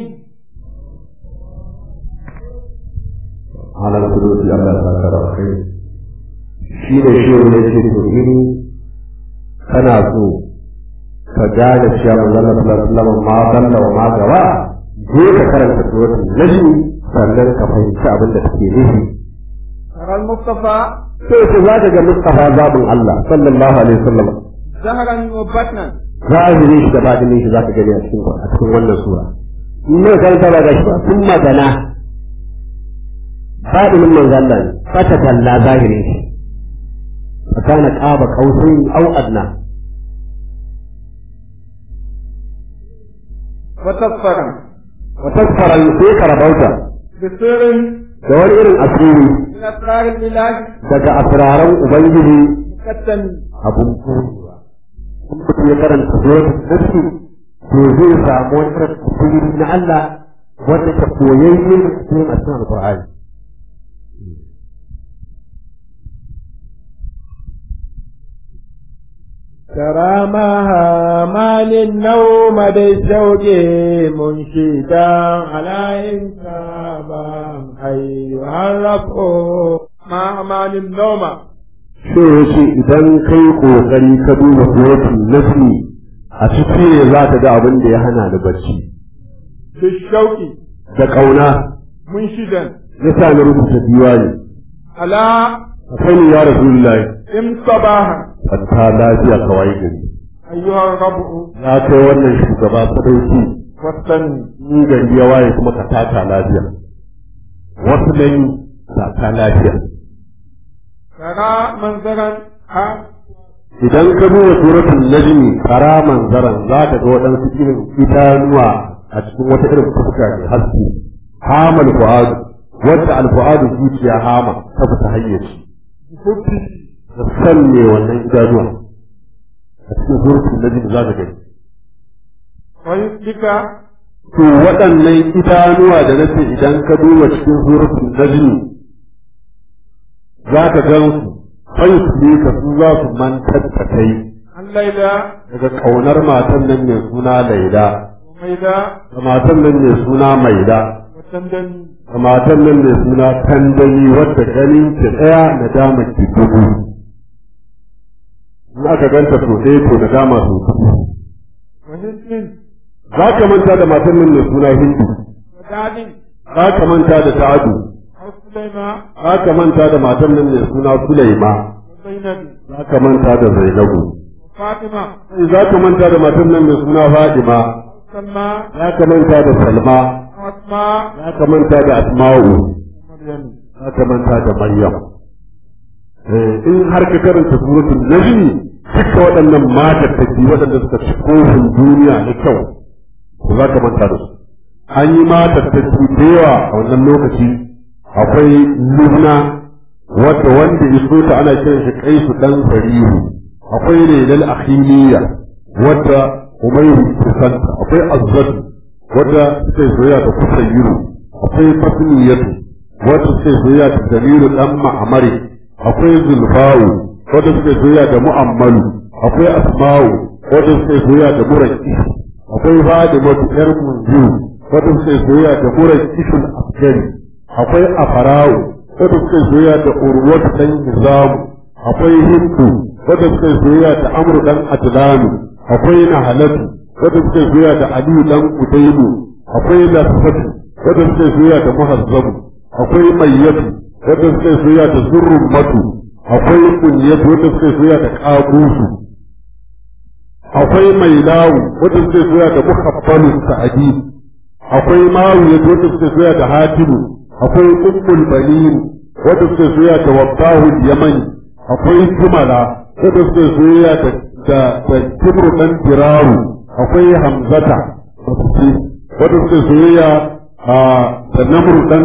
على الحدود الله تعالى خير shi ne shi ne yake to in kana so ka gane cewa manzon Allah sallallahu alaihi wasallam ma dalla wa ma gawa je ka karanta suratul najm sannan ka fahimci abin da take nufi Taral Mustafa sai ka zaga ga Mustafa zabin Allah sallallahu alaihi wasallam zaharan wa batnan zahiri shi da batinin shi zaka gani a cikin wannan sura in ne karanta ba gashi ba sun magana batinin manzon Allah fata kalla zahirin shi فكان قاب قوسين أو أدنى وتصفر يسيك ربوتا بسر دور إرن أسروري من أسرار العلاج دقى أسرارا أبنجه كتن أبو مكوزوا كنت يقرن سورة نفسي توزيع سامون إرن أسروري من الله وتكفويين من أسرار القرآن كرامها مال النوم بالزوج منشدا على إنسابا أيها الرفع مع مال النوم so yace idan kai kokari ka duba suratul nasmi a cikin ne za ka ga abin da ya hana da bacci بالشوق da kauna منشدا yasa na rubuta diwani على kai ya rasulullahi إم صباحا hatta lafiya kawai gari أيها الربع ya kai wannan shugaba sadauki والسن ni gari ya waye kuma ka taka lafiya wasu nan taka lafiya ترى منظرا idan ka duba suratul najmi kara manzaran za ka ga waɗansu irin idanuwa a cikin wata irin fuska ne haske hamal fu'ad wadda al-fu'ad zuciya hama ta fita hayyaci da san ne wannan idanuwa a cikin suratul najmi za ka gani ويسلك to waɗannan idanuwa da nace idan ka duba cikin suratul najmi za ka gan su fayusli ka su za su mantar da kai الليلة daga ƙaunar matan nan mai suna laida وميدا da matan nan mai suna maida وتندن da matan nan mai suna tandani wadda ganin ki tsaya na dama ki dubu in aka ganta sosai to na dama sosai وهسن za ka manta da matan nan mai suna hindu وداد za ka manta da sa'adu وسليمان za ka manta da matan nan mai suna sulaima وزينب za ka manta da zainabu وفاطمة za ka manta da matan nan mai suna fadima وسلمى za ka manta da salma وأسماء za ka manta da asma'u ومريم za ka manta da maryam in har ka karanta suratul najmi duka waɗannan mata take waɗanda suka ci kofin duniya na kyau ko za ka manta da su an yi mata take da yawa a wannan lokaci akwai lubna wanda ya so ta ana kiran shi kaisu dan sarihu akwai lailal akhiliya wadda umayru kusanta akwai azzad wadda suke soyayya da kusayyiru akwai fasliyatu wadda suke soyayya da dalilu dan ma'amari akwai zulfawu wadda suke soyayya da mu'ammalu akwai asma'u wadda suke soyayya da muraki akwai fadimatu yar munzu wadda suke soyayya da muraki afgani akwai afara'u wadda suka soyayya da urwatu dan hizamu akwai hindu wadda suka soyayya da amru dan adlanu akwai nahalatu wadda suka soyayya da aliyu dan udailu akwai lafatu wadda suka soyayya da muhazzabu akwai mayyatu wadda suka soyayya da zurrumatu akwai kunyatu wadda suka soyayya da qabusu akwai mailawu wadda suka soyayya da muhabbalu sa'adi akwai mawiyatu wadda suka soyayya da hatimu akwai ummul banin wadda suka soyayya da wabbahu yamani akwai jumala wadda suka soyayya da kibru dan tiraru akwai hamzata wadda suka soyayya da namru dan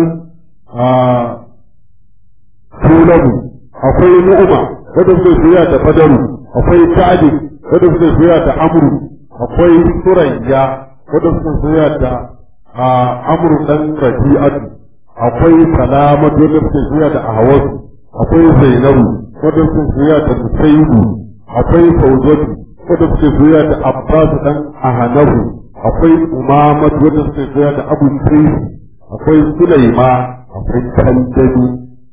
tulabu akwai nu'uma wadda suka soyayya da badaru akwai sa'adi wadda suka soyayya da amru akwai surayya wadda suka soyayya da amru dan rabi'atu akwai salamatu wadda suka soyayya da ahwasu akwai zainabu wadda suka soyayya da musaibu akwai fauzatu wadda suka soyayya da abbas dan ahanahu akwai umamatu wadda suka soyayya da abu sayyid akwai sulaima akwai tandani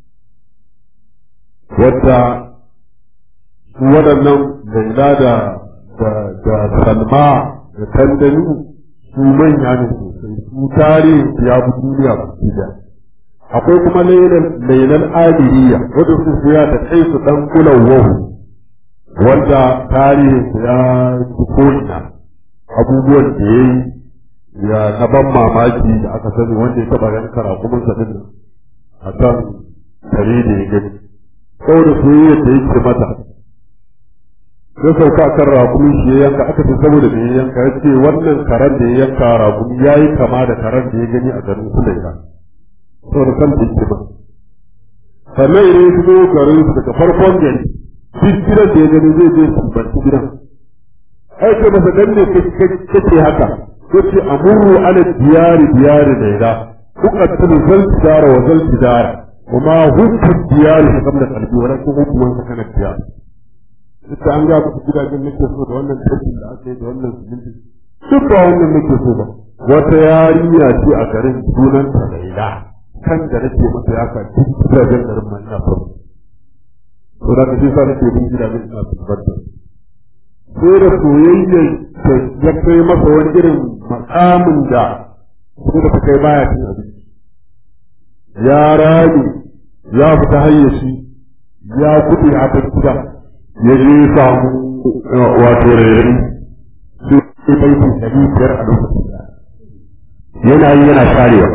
wadda su waɗannan laila da salma da tandani su manya ne sosai su tarihin ya fi duniya baki da akwai kuma lailan aliriya wadda su soya da kai su dan kulawahu wanda tarihin ya fi ko'ina abubuwan da ya yi ya na ban mamaki da aka sani wanda ya taɓa ganin karakumin sa din a kan tare da ya gani saboda soyayya da yake mata ya sauka a kan rakumi shi ya yanka aka ce saboda da ya yanka ya ce wannan karen da ya yanka rakumi ya yi kama da karen da ya gani a garin Sulaika saboda kan da yake ba sannan idan ya shigo garin su daga farkon gari duk gidan da ya gani zai je su barci gidan ai ce masa dan ne kake haka yace amuru ala diyari laila uqattilu zal tijara wa zal tijara وما هو الديار قبل قلبي ولكن هو من سكن الديار ita an ga ku gidajen nake so da wannan tafi da aka yi da wannan zumunci duk ba wannan nake so ba wata yarinya ce a garin sunan ta Laila kan da nake mata ya ka duk gidajen garin man ina so to da kace sa nake bin gidajen ina tabbata sai da soyayya ya kai masa wani irin makamin da sai da kai baya cin abinci ya rage ya fita hayyaci ya kuɗe a tattuna ya je samu wato rairari sai baitin ɗari biyar a lokacin da yana yi yana sharewa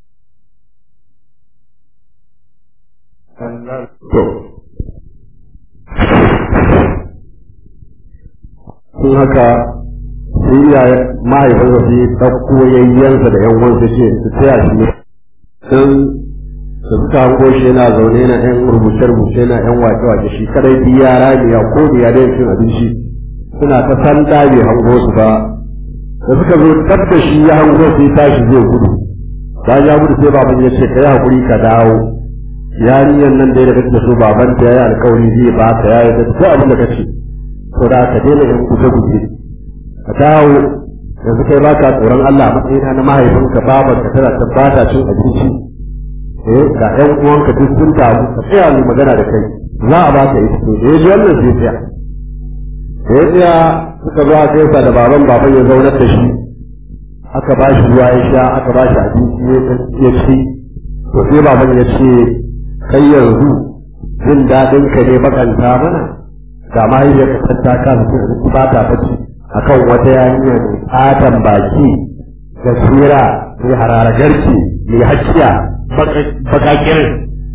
sun haka sai ya mahaifinsa sai ɗauko yayyansa da yan wansa ce su taya shi ne don da suka hango shi yana zaune na yan rubuce-rubuce na yan wake-wake shi kadai bi yara ne ya ko da ya dai cin abinci suna ta san bai hango su ba da suka zo tab da shi ya hango su ya tashi zai gudu bayan ya gudu sai baban ya ce ka yi hakuri ka dawo yarinyar nan dai da kake so baban ta yayi alƙawari zai ba ka yayi da duk abin da kace to da ka daina yin guje-guje ka dawo yanzu kai ba ka tsoron Allah a matsayina na mahaifinka babanka tana tabbata cin abinci ga ƴan uwanka duk sun taru ka tsaya mu magana da kai za a ba ka ita to da yaji wannan sai tsaya da ya tsaya suka zo aka yasa da baban ya zaunar da shi aka ba shi ruwa ya sha aka ba shi abinci ya ci to sai baban ya ce kai yanzu jin daɗin ka ne bakanta mana ga mahaifiyarka ta kasa cin abinci ba ta bacci akan wata yarinya mai fatan baki da tsira mai hararagarki mai hakkiya bakakirin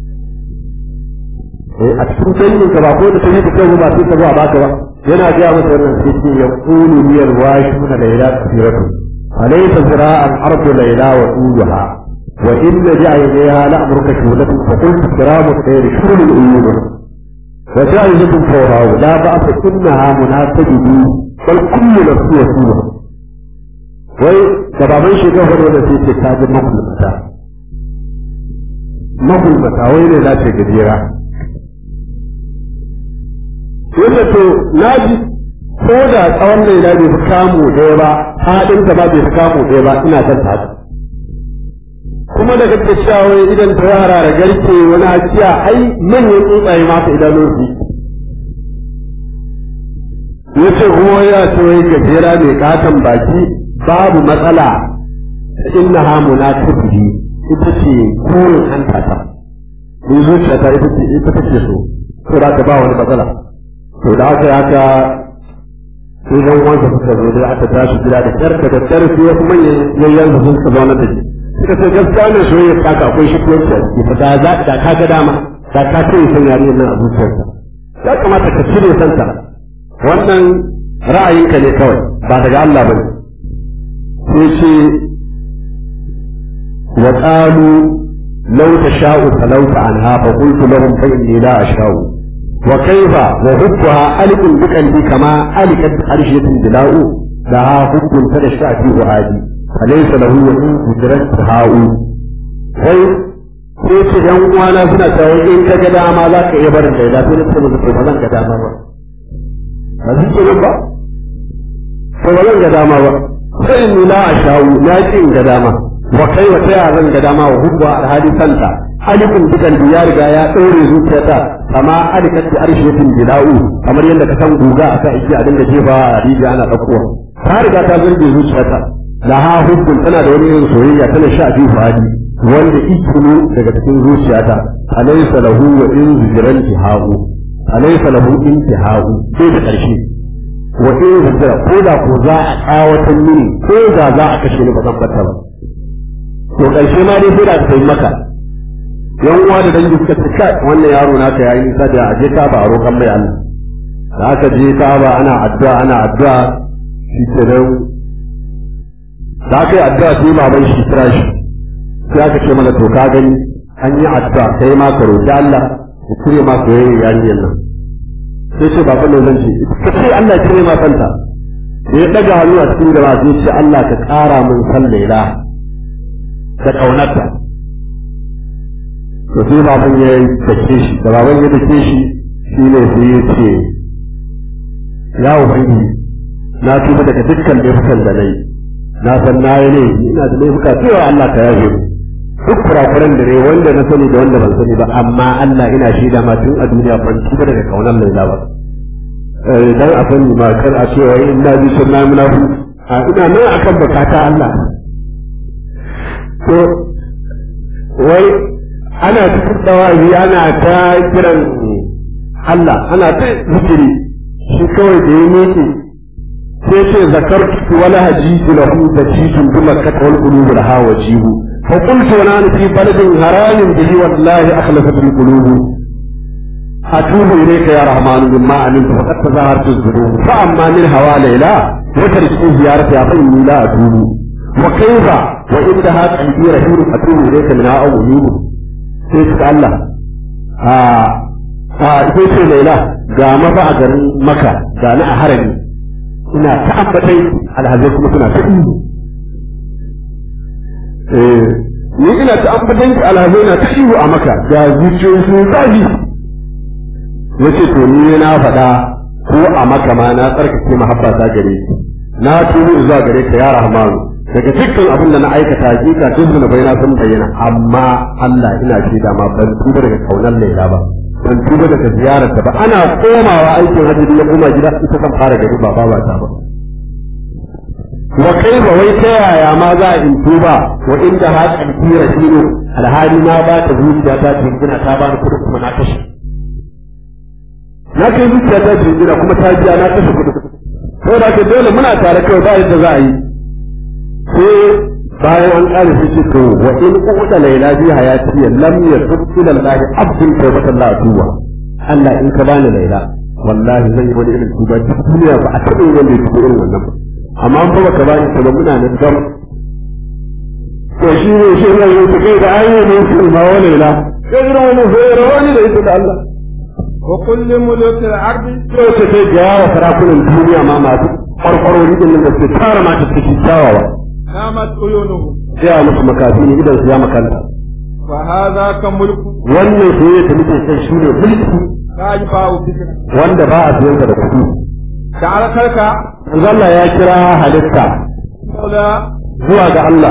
a cikin sanyin ka ba ko da sanyi da kyau ba sai ka zo a baka ba yana gaya masa wannan sai ce ya kulu liyar washi na laila kafiratu alaysa zira'an ardu laila wa tuluha wa inna ja'ayha la amruka shulatu fa qultu kiramu khayr shurul uyun wa ja'ayatu fawra la ba'sa innaha munasabihi bal kullu nafsin yasuha wai da baban shi ga hado da sai ce ta ji mahulmata wai ne za ta gajera yadda to na ji ko da tsawon laila bai fi kamu ɗaya ba haɗin ta ba bai fi kamu ɗaya ba ina son ta kuma da kake cewa wai idan ta yara da garke wani hakiya ai manyan tsuntsaye ma su idanu ya ce kuma ya ce wai gajera mai katon baki babu matsala inna ha munatibi ita ce kurin hanta ta ni zuciya ta ita take so da ta ba wani matsala to da aka yaka sai dan wanda suka zo da aka tashi gida da kyarka da kyarki wasu manyan yayyan da sun zo na take suka ce gaskiya ne soyayya ta ka akwai shi ko ta da ka ga dama da ka ce san yariyar nan a zuciyarka ya kamata ka cire santa wannan ra'ayinka ne kawai ba daga Allah ba ne sai ce wa qalu law tasha'u falawta anha fa qultu lahum fa inni la asha'u wa kayfa wa hubbuha alikun bi qalbi kama alikat arshiyatin bila'u da hubbun ta da shafi wa hadi alaysa lahu wa in hujrat ha'u sai ce yan uwana suna cewa in ka ga dama za ka iya barin da sai na ce musu ba zan ga dama ba ba su ke nan ba to ba zan ga dama ba sai in la asha'u na ki in ga dama wa kai wa taya zan ga dama wa hubba alhadi santa alikun dukan ya riga ya ɗaure zuciyata kama alikat da arshiyatin bila'u kamar yadda ka san guga aka iji a dinga jefa a rijiya ana ɗaukowa ta riga ta zarge zuciyata laha hubbun tana da wani irin soyayya tana sha fi fadi wanda ikunu daga cikin zuciyata alaysa lahu wa in zujran tihau alaysa lahu intihau sai da ƙarshe wa in zujra ko da ko za a kawatan mini ko da za a kashe ni ba zan fata ba to ƙarshe ma dai sai da ka yi maka yan uwa da dangi suka ce kai wannan yaro naka yayi nisa da aje ka ba a roƙan mai Allah da aka je ka ba ana addu'a shi kenan da aka yi addu'a sai baban shi kira shi sai aka ce mana to ka gani an yi addu'a kai ma ka roƙi Allah ya cire ma soyayya yarinyar nan sai ce baban nan zan ce ka ce Allah ya cire ma santa sai ya ɗaga hannu a cikin gaba sai ce Allah ka ƙara min san Laila da ƙaunarta to sai baban ya dake shi da baban ya dake shi shine sai ya ce ya ubangiji na tuba daga dukkan laifukan da nayi na san na yi ne ina da laifuka cewa Allah ka yafe mu duk kurakuran da ne wanda na sani da wanda ban sani ba amma Allah ina shaida ma tun a duniya ban tuba daga kaunar Laila ba dan a sani ma kar a cewa inna bi sunna munafu ina nan akan bukata Allah to wai ana cikin dawazi ana ta kiran Allah ana ta zikiri shi kawai da ya miƙe sai ce zakartu wala hajitu lahu tajidun bi makkah wal qulub laha wajibu fa qultu wa ana fi baladin haramin bihi wallahi akhlafat al qulub atubu ilayka ya rahman mimma alimtu faqad tazahartu az-dhunub fa amma min hawa layla wa tarku ziyarati fa inni la atubu wa kayfa wa indaha qalbi rahim atubu ilayka min awwalih sai ce Allah sai ce Laila ga mafa a garin Makka ga ni a harami ina ta ambatai alhazai kuma suna ta ihu ni ina ta ambatai alhazai na ta ihu a Makka ga zuciyoyi sun zafi yace to ni na faɗa ko a Makka ma na tsarkake mahabba ta gare ki na tubu zuwa gare ka ya Rahmanu daga dukkan abin da na aikata hakika duk da bai na sun bayyana amma Allah ina shaida ma ban tuba daga kaunar Laila ba ban tuba daga ziyarar ta ba ana komawa aikin hajji ya koma gida ita kan fara gari ba ba ta ba wa kai ba wai ta yaya ma za a in tuba wa inda ha kalfi rasulu alhali na ba ta zuciya ta jingina ta ba ni kuɗi kuma na kashe na kai zuciya ta jingina kuma ta biya na kashe kuɗi saboda ke dole muna tare kawai ba yadda za a yi sai bayan an ƙare su ce to wa in uqta layla bi hayati lam yasub ila Allah abdul tawbatan la tuwa Allah in ka bani Laila wallahi zan yi wani irin tuba duniya ba a taɓa yin wanda ya irin wannan amma an ba ka bani ta muna nan gam to shi ne shi ne yake kai da ayyuka ne su ma wani Laila kai da wani sai wani da ita da Allah wa kullu mulukil ardi to sai ga wa sarakunan duniya ma masu farfarori din da su tara ma ta cikin kyawawa namat uyunuhu ya musu makafi ne idan su ya makanta fa hadha ka mulku wannan soyayya da muke kai shi ne mulki ka ji ba'u fikra wanda ba a siyan da kuɗi ka alkarka Allah ya kira halitta saboda zuwa ga Allah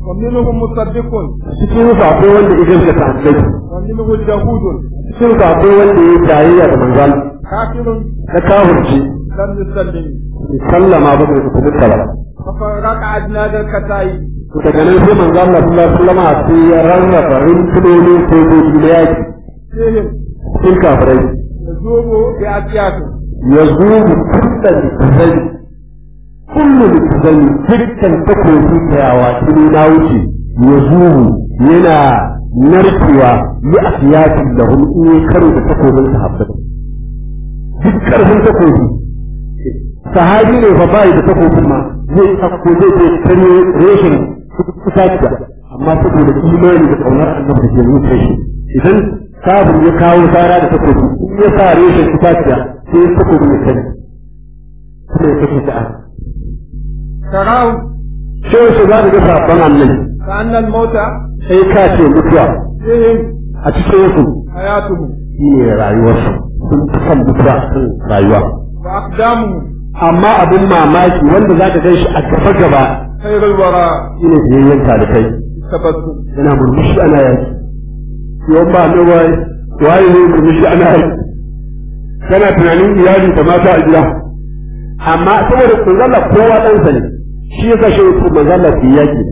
ومنهم مصدق cikin su akwai wanda idan ka sahabbai ومنه جهود cikin su akwai wanda ya jayayya da manzon كافر da kafirci لم يسلم sallama ba da kuma ba ففرق أجناد الكتائب daga nan sai manzo Allah sallallahu alaihi wasallam sai ya rarraba rintunoni ko gobe da yaki فيهم cikin kafirai يذوب بأسياته يذوب كل الزي كل الزي dukkan takobi da yawa tuni na wuce يذوب yana narkewa yi asiyatin da hun iya karo da takobin sahabbai duk karfin takobi sahabi ne fa bai da takobin ma zai takko zai je kare reshen kusaciya amma saboda imani da kaunar annabi da ke zuciya shi idan kafin ya kawo tsara da takobi in ya sa reshen kusaciya sai ya takobi ya sani kuma ya kashe ta'a تراه sai su za ga sabon annabi كأن الموت sai ka ce mutuwa فيهم a cikin su حياته shi ne rayuwarsu sun fi son mutuwa sun rayuwa وأقدامه amma abin mamaki wanda za ka gan shi a gaba gaba خير الورى shi ne biyayyen talibai تبسم yana murmushi ana yaki yawan ba ne waye ne murmushi ana yaki kana tunanin iyali da mata a gida amma saboda manzala kowa ɗansa ne shi ya kashe manzala su yaki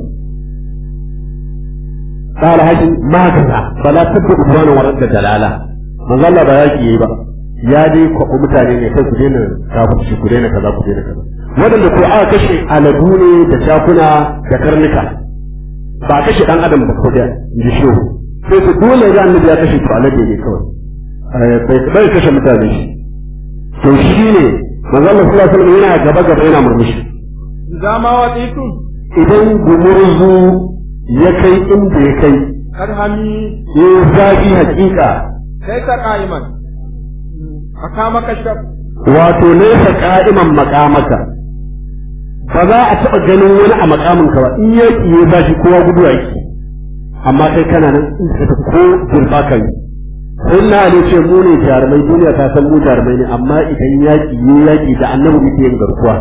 قال هذه ما كذا فلا تبدو إخوانا ورد دلالة manzala ba yaki yayi ba ya dai kwaɓi mutane ne kai ku daina kafirci ku daina kaza ku daina kaza waɗanda ko aka kashe aladu ne da shakuna da karnuka ba kashe ɗan adam ba kawai in ji shehu sai su dole ga annabi ya kashe to alade ne kawai bai kashe mutane shi to shi ne manzo Allah sallallahu alaihi wasallam yana gaba gaba yana murmushi إذا ما وطيتم idan gumurzu ya kai inda ya kai أرهمي ya zafi hakika ليس قائما مقامك الشر wato laysa qa'iman maqamaka ba za a taɓa ganin wani a makaminka ba in yaki ya zafi kowa gudu yaki amma kai kana nan in ka ko jirba kai sai na ne ce mu ne jarumai duniya ta san mu jarumai ne amma idan yaki ne yaki da annabi muke yin garkuwa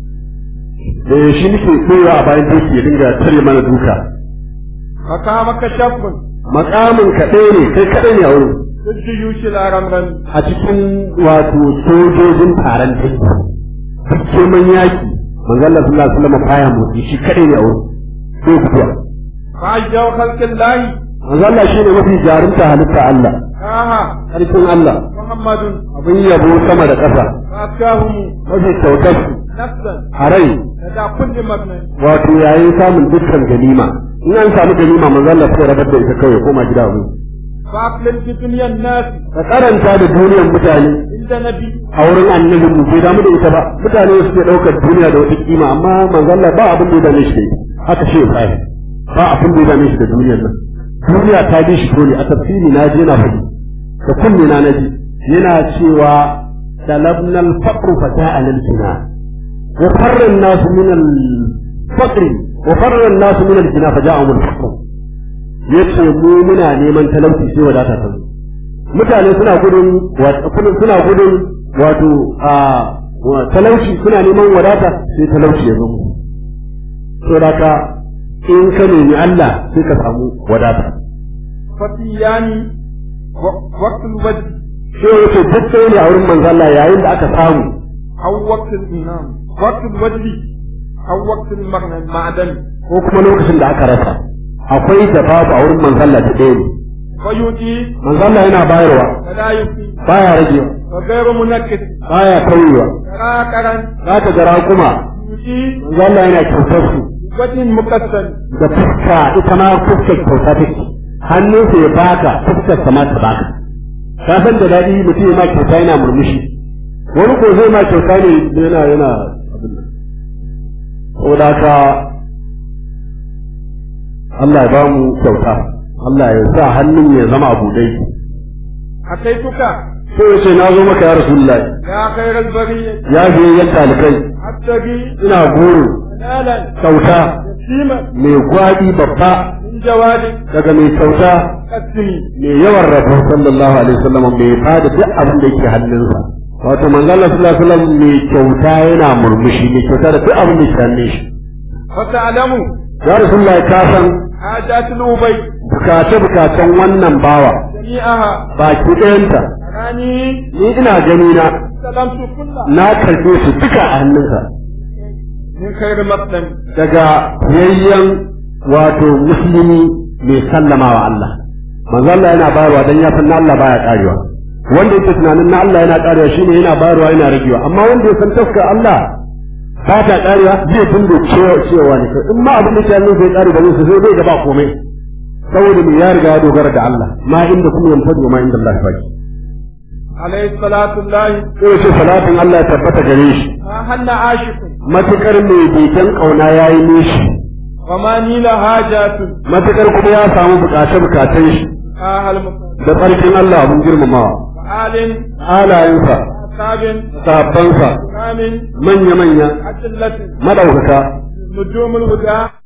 da shi nake tsayawa a bayan doki ya dinga tare mana duka مقامك شر makamin ka ɗaya ne kai kaɗai ne a wurin في الجيوش الأرمغن a cikin wato sojojin taron dangi duk man yaki manzo Allah sallallahu alaihi wasallam baya motsi shi kaɗai ne a wurin sai kuwa فأجوا خلق الله manzo Allah shine mafi jarumta halitta Allah آها sarkin Allah محمد abin yabo sama da ƙasa فأتاهم mafi kyautar نفسا a rai لدى كل مبنى wato yayin samun dukkan ganima in an samu ganima manzo Allah sai rabar da ita kawai koma gida wuri فأقلل في دنيا الناس ka karanta da duniyar mutane عند نبي a wurin annabin mu bai damu da ita ba mutane suke daukar duniya da wata kima amma manzo Allah ba abin da ya dame shi haka shi Ibrahim ba abin da ya dame shi da duniyar nan duniya ta bi shi dole a tafsiri na je na faɗi da kunne na naji yana cewa talabna al-faqr fata'ana al-jina wa farra an-nas min al-faqr wa farra an-nas min al-jina faja'ahum al-faqr yace mu muna neman talauci sai wadata ta mutane suna gudun wato talauci suna neman wadata sai talauci ya zo to daga in ka nemi Allah sai ka samu wadata fatiyani waqtul wajh sai yace duk sai ne a wurin manzo Allah yayin da aka samu aw waqtul inam waqtul wajh aw waqtul ma'dan ko kuma lokacin da aka rasa akwai da babu a wurin manzo Allah da ɗaya ne fayuti manzo Allah yana bayarwa wala yuti baya rage wa ghayru munakkid baya kauyewa raqaran za ka gara kuma yuti manzo Allah yana kyautar su wajin mukassal da fuska ita ma fuskar kyauta take hannunsa ya baka fuskar sa ma ta baka ka san da daɗi mutum ya ma kyauta yana murmushi wani ko zai ma kyauta ne yana abin nan saboda haka Allah ya ba mu kyauta Allah ya sa hannun ya zama abu dai ataituka sai ya ce na zo maka ya Rasulullah ya khairal bariyya ya je yan talibai attaqi ina goro nalan kyauta yasima mai gwadi babba min jawadi daga mai kyauta qasmi mai yawan rabo sallallahu alaihi wasallam mai bada duk abin da yake hannunsa wato manzo Allah sallallahu alaihi wasallam mai kyauta yana murmushi mai kyauta da duk abin da yake hannun shi wa ta'lamu ya rasulullahi ka san hajatul ubay bukace-bukacen wannan bawa jami'aha baki ɗayanta rani ni ina gani salamtu kullu na karɓe su duka a hannunka min khair maqdam daga yayyan wato musulmi mai sallama wa Allah manzo Allah yana bayarwa dan ya san na Allah baya karewa wanda yake tunanin na Allah yana karewa shine yana bayarwa yana ragewa amma wanda ya san tafka Allah ba ta karewa zai dinga cewa ne in ma abin da ke Allah zai kare ba zai zai ga ba komai saboda me ya riga ya dogara da Allah ma inda kuma yanfadu ma inda Allah baki alayhi salatu llahi sai ce salatin Allah ya tabbata gare shi hanna ashikun matukar mai beken kauna yayi nishi wa ma nila hajatun matukar kuma ya samu bukace-bukacen shi ahal da tsarkin Allah abin girmamawa alin halayensa sabin sabansa amin manya-manya atillatin madaukaka nujumul huda